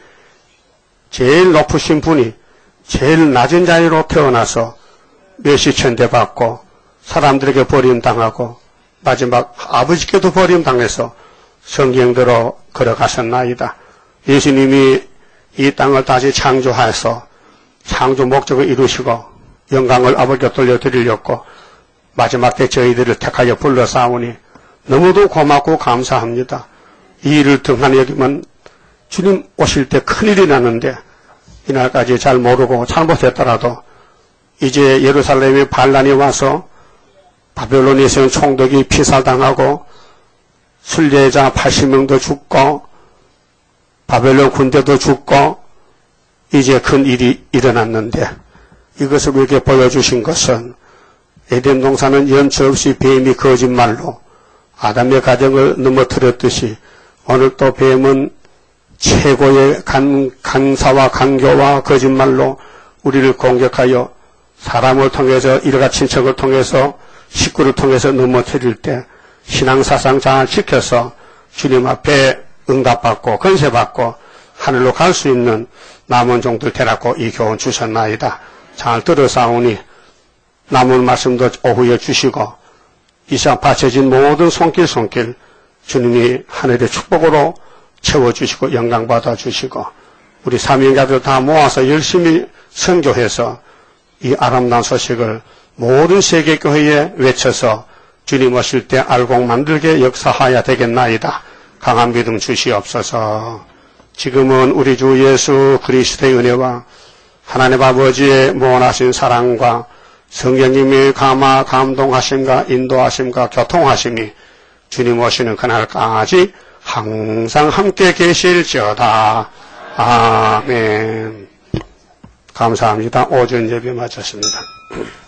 제일 높으신 분이 제일 낮은 자리로 태어나서 멸시천대 받고 사람들에게 버림당하고 마지막 아버지께도 버림당해서 성경대로 걸어가셨나이다. 예수님이 이 땅을 다시 창조해서 창조 목적을 이루시고 영광을 아버지께 돌려드리려고 마지막 때 저희들을 택하여 불러싸우니 너무도 고맙고 감사합니다. 이 일을 등한히 여기면 주님 오실 때 큰일이 나는데 이날까지 잘 모르고 잘못했더라도 이제 예루살렘에 반란이 와서 바벨론에서는 총독이 피살당하고 순례자 팔십 명도 죽고 바벨론 군대도 죽고 이제 큰 일이 일어났는데 이것을 우리에게 보여주신 것은 에덴 동산은 연처 없이 뱀이 거짓말로 아담의 가정을 넘어뜨렸듯이 오늘 또 뱀은 최고의 간, 간사와 간교와 거짓말로 우리를 공격하여 사람을 통해서 일가 친척을 통해서 식구를 통해서 넘어뜨릴 때 신앙사상 잘 지켜서 주님 앞에 응답받고 건세받고 하늘로 갈 수 있는 남은 종들 되라고 이 교훈 주셨나이다. 잘 들어사오니 남은 말씀도 오후에 주시고 이 시간 바쳐진 모든 손길 손길 주님이 하늘의 축복으로 채워주시고 영광 받아주시고 우리 사명자들 다 모아서 열심히 선교해서 이 아름다운 소식을 모든 세계교회에 외쳐서 주님 오실 때 알곡 만들게 역사하여야 되겠나이다. 강한 믿음 주시옵소서. 지금은 우리 주 예수 그리스도의 은혜와 하나님 아버지의 무한하신 사랑과 성령님의 감화 감동하심과 인도하심과 교통하심이 주님 오시는 그날까지 항상 함께 계실지어다. 아멘. 감사합니다. 오전 예배 마쳤습니다.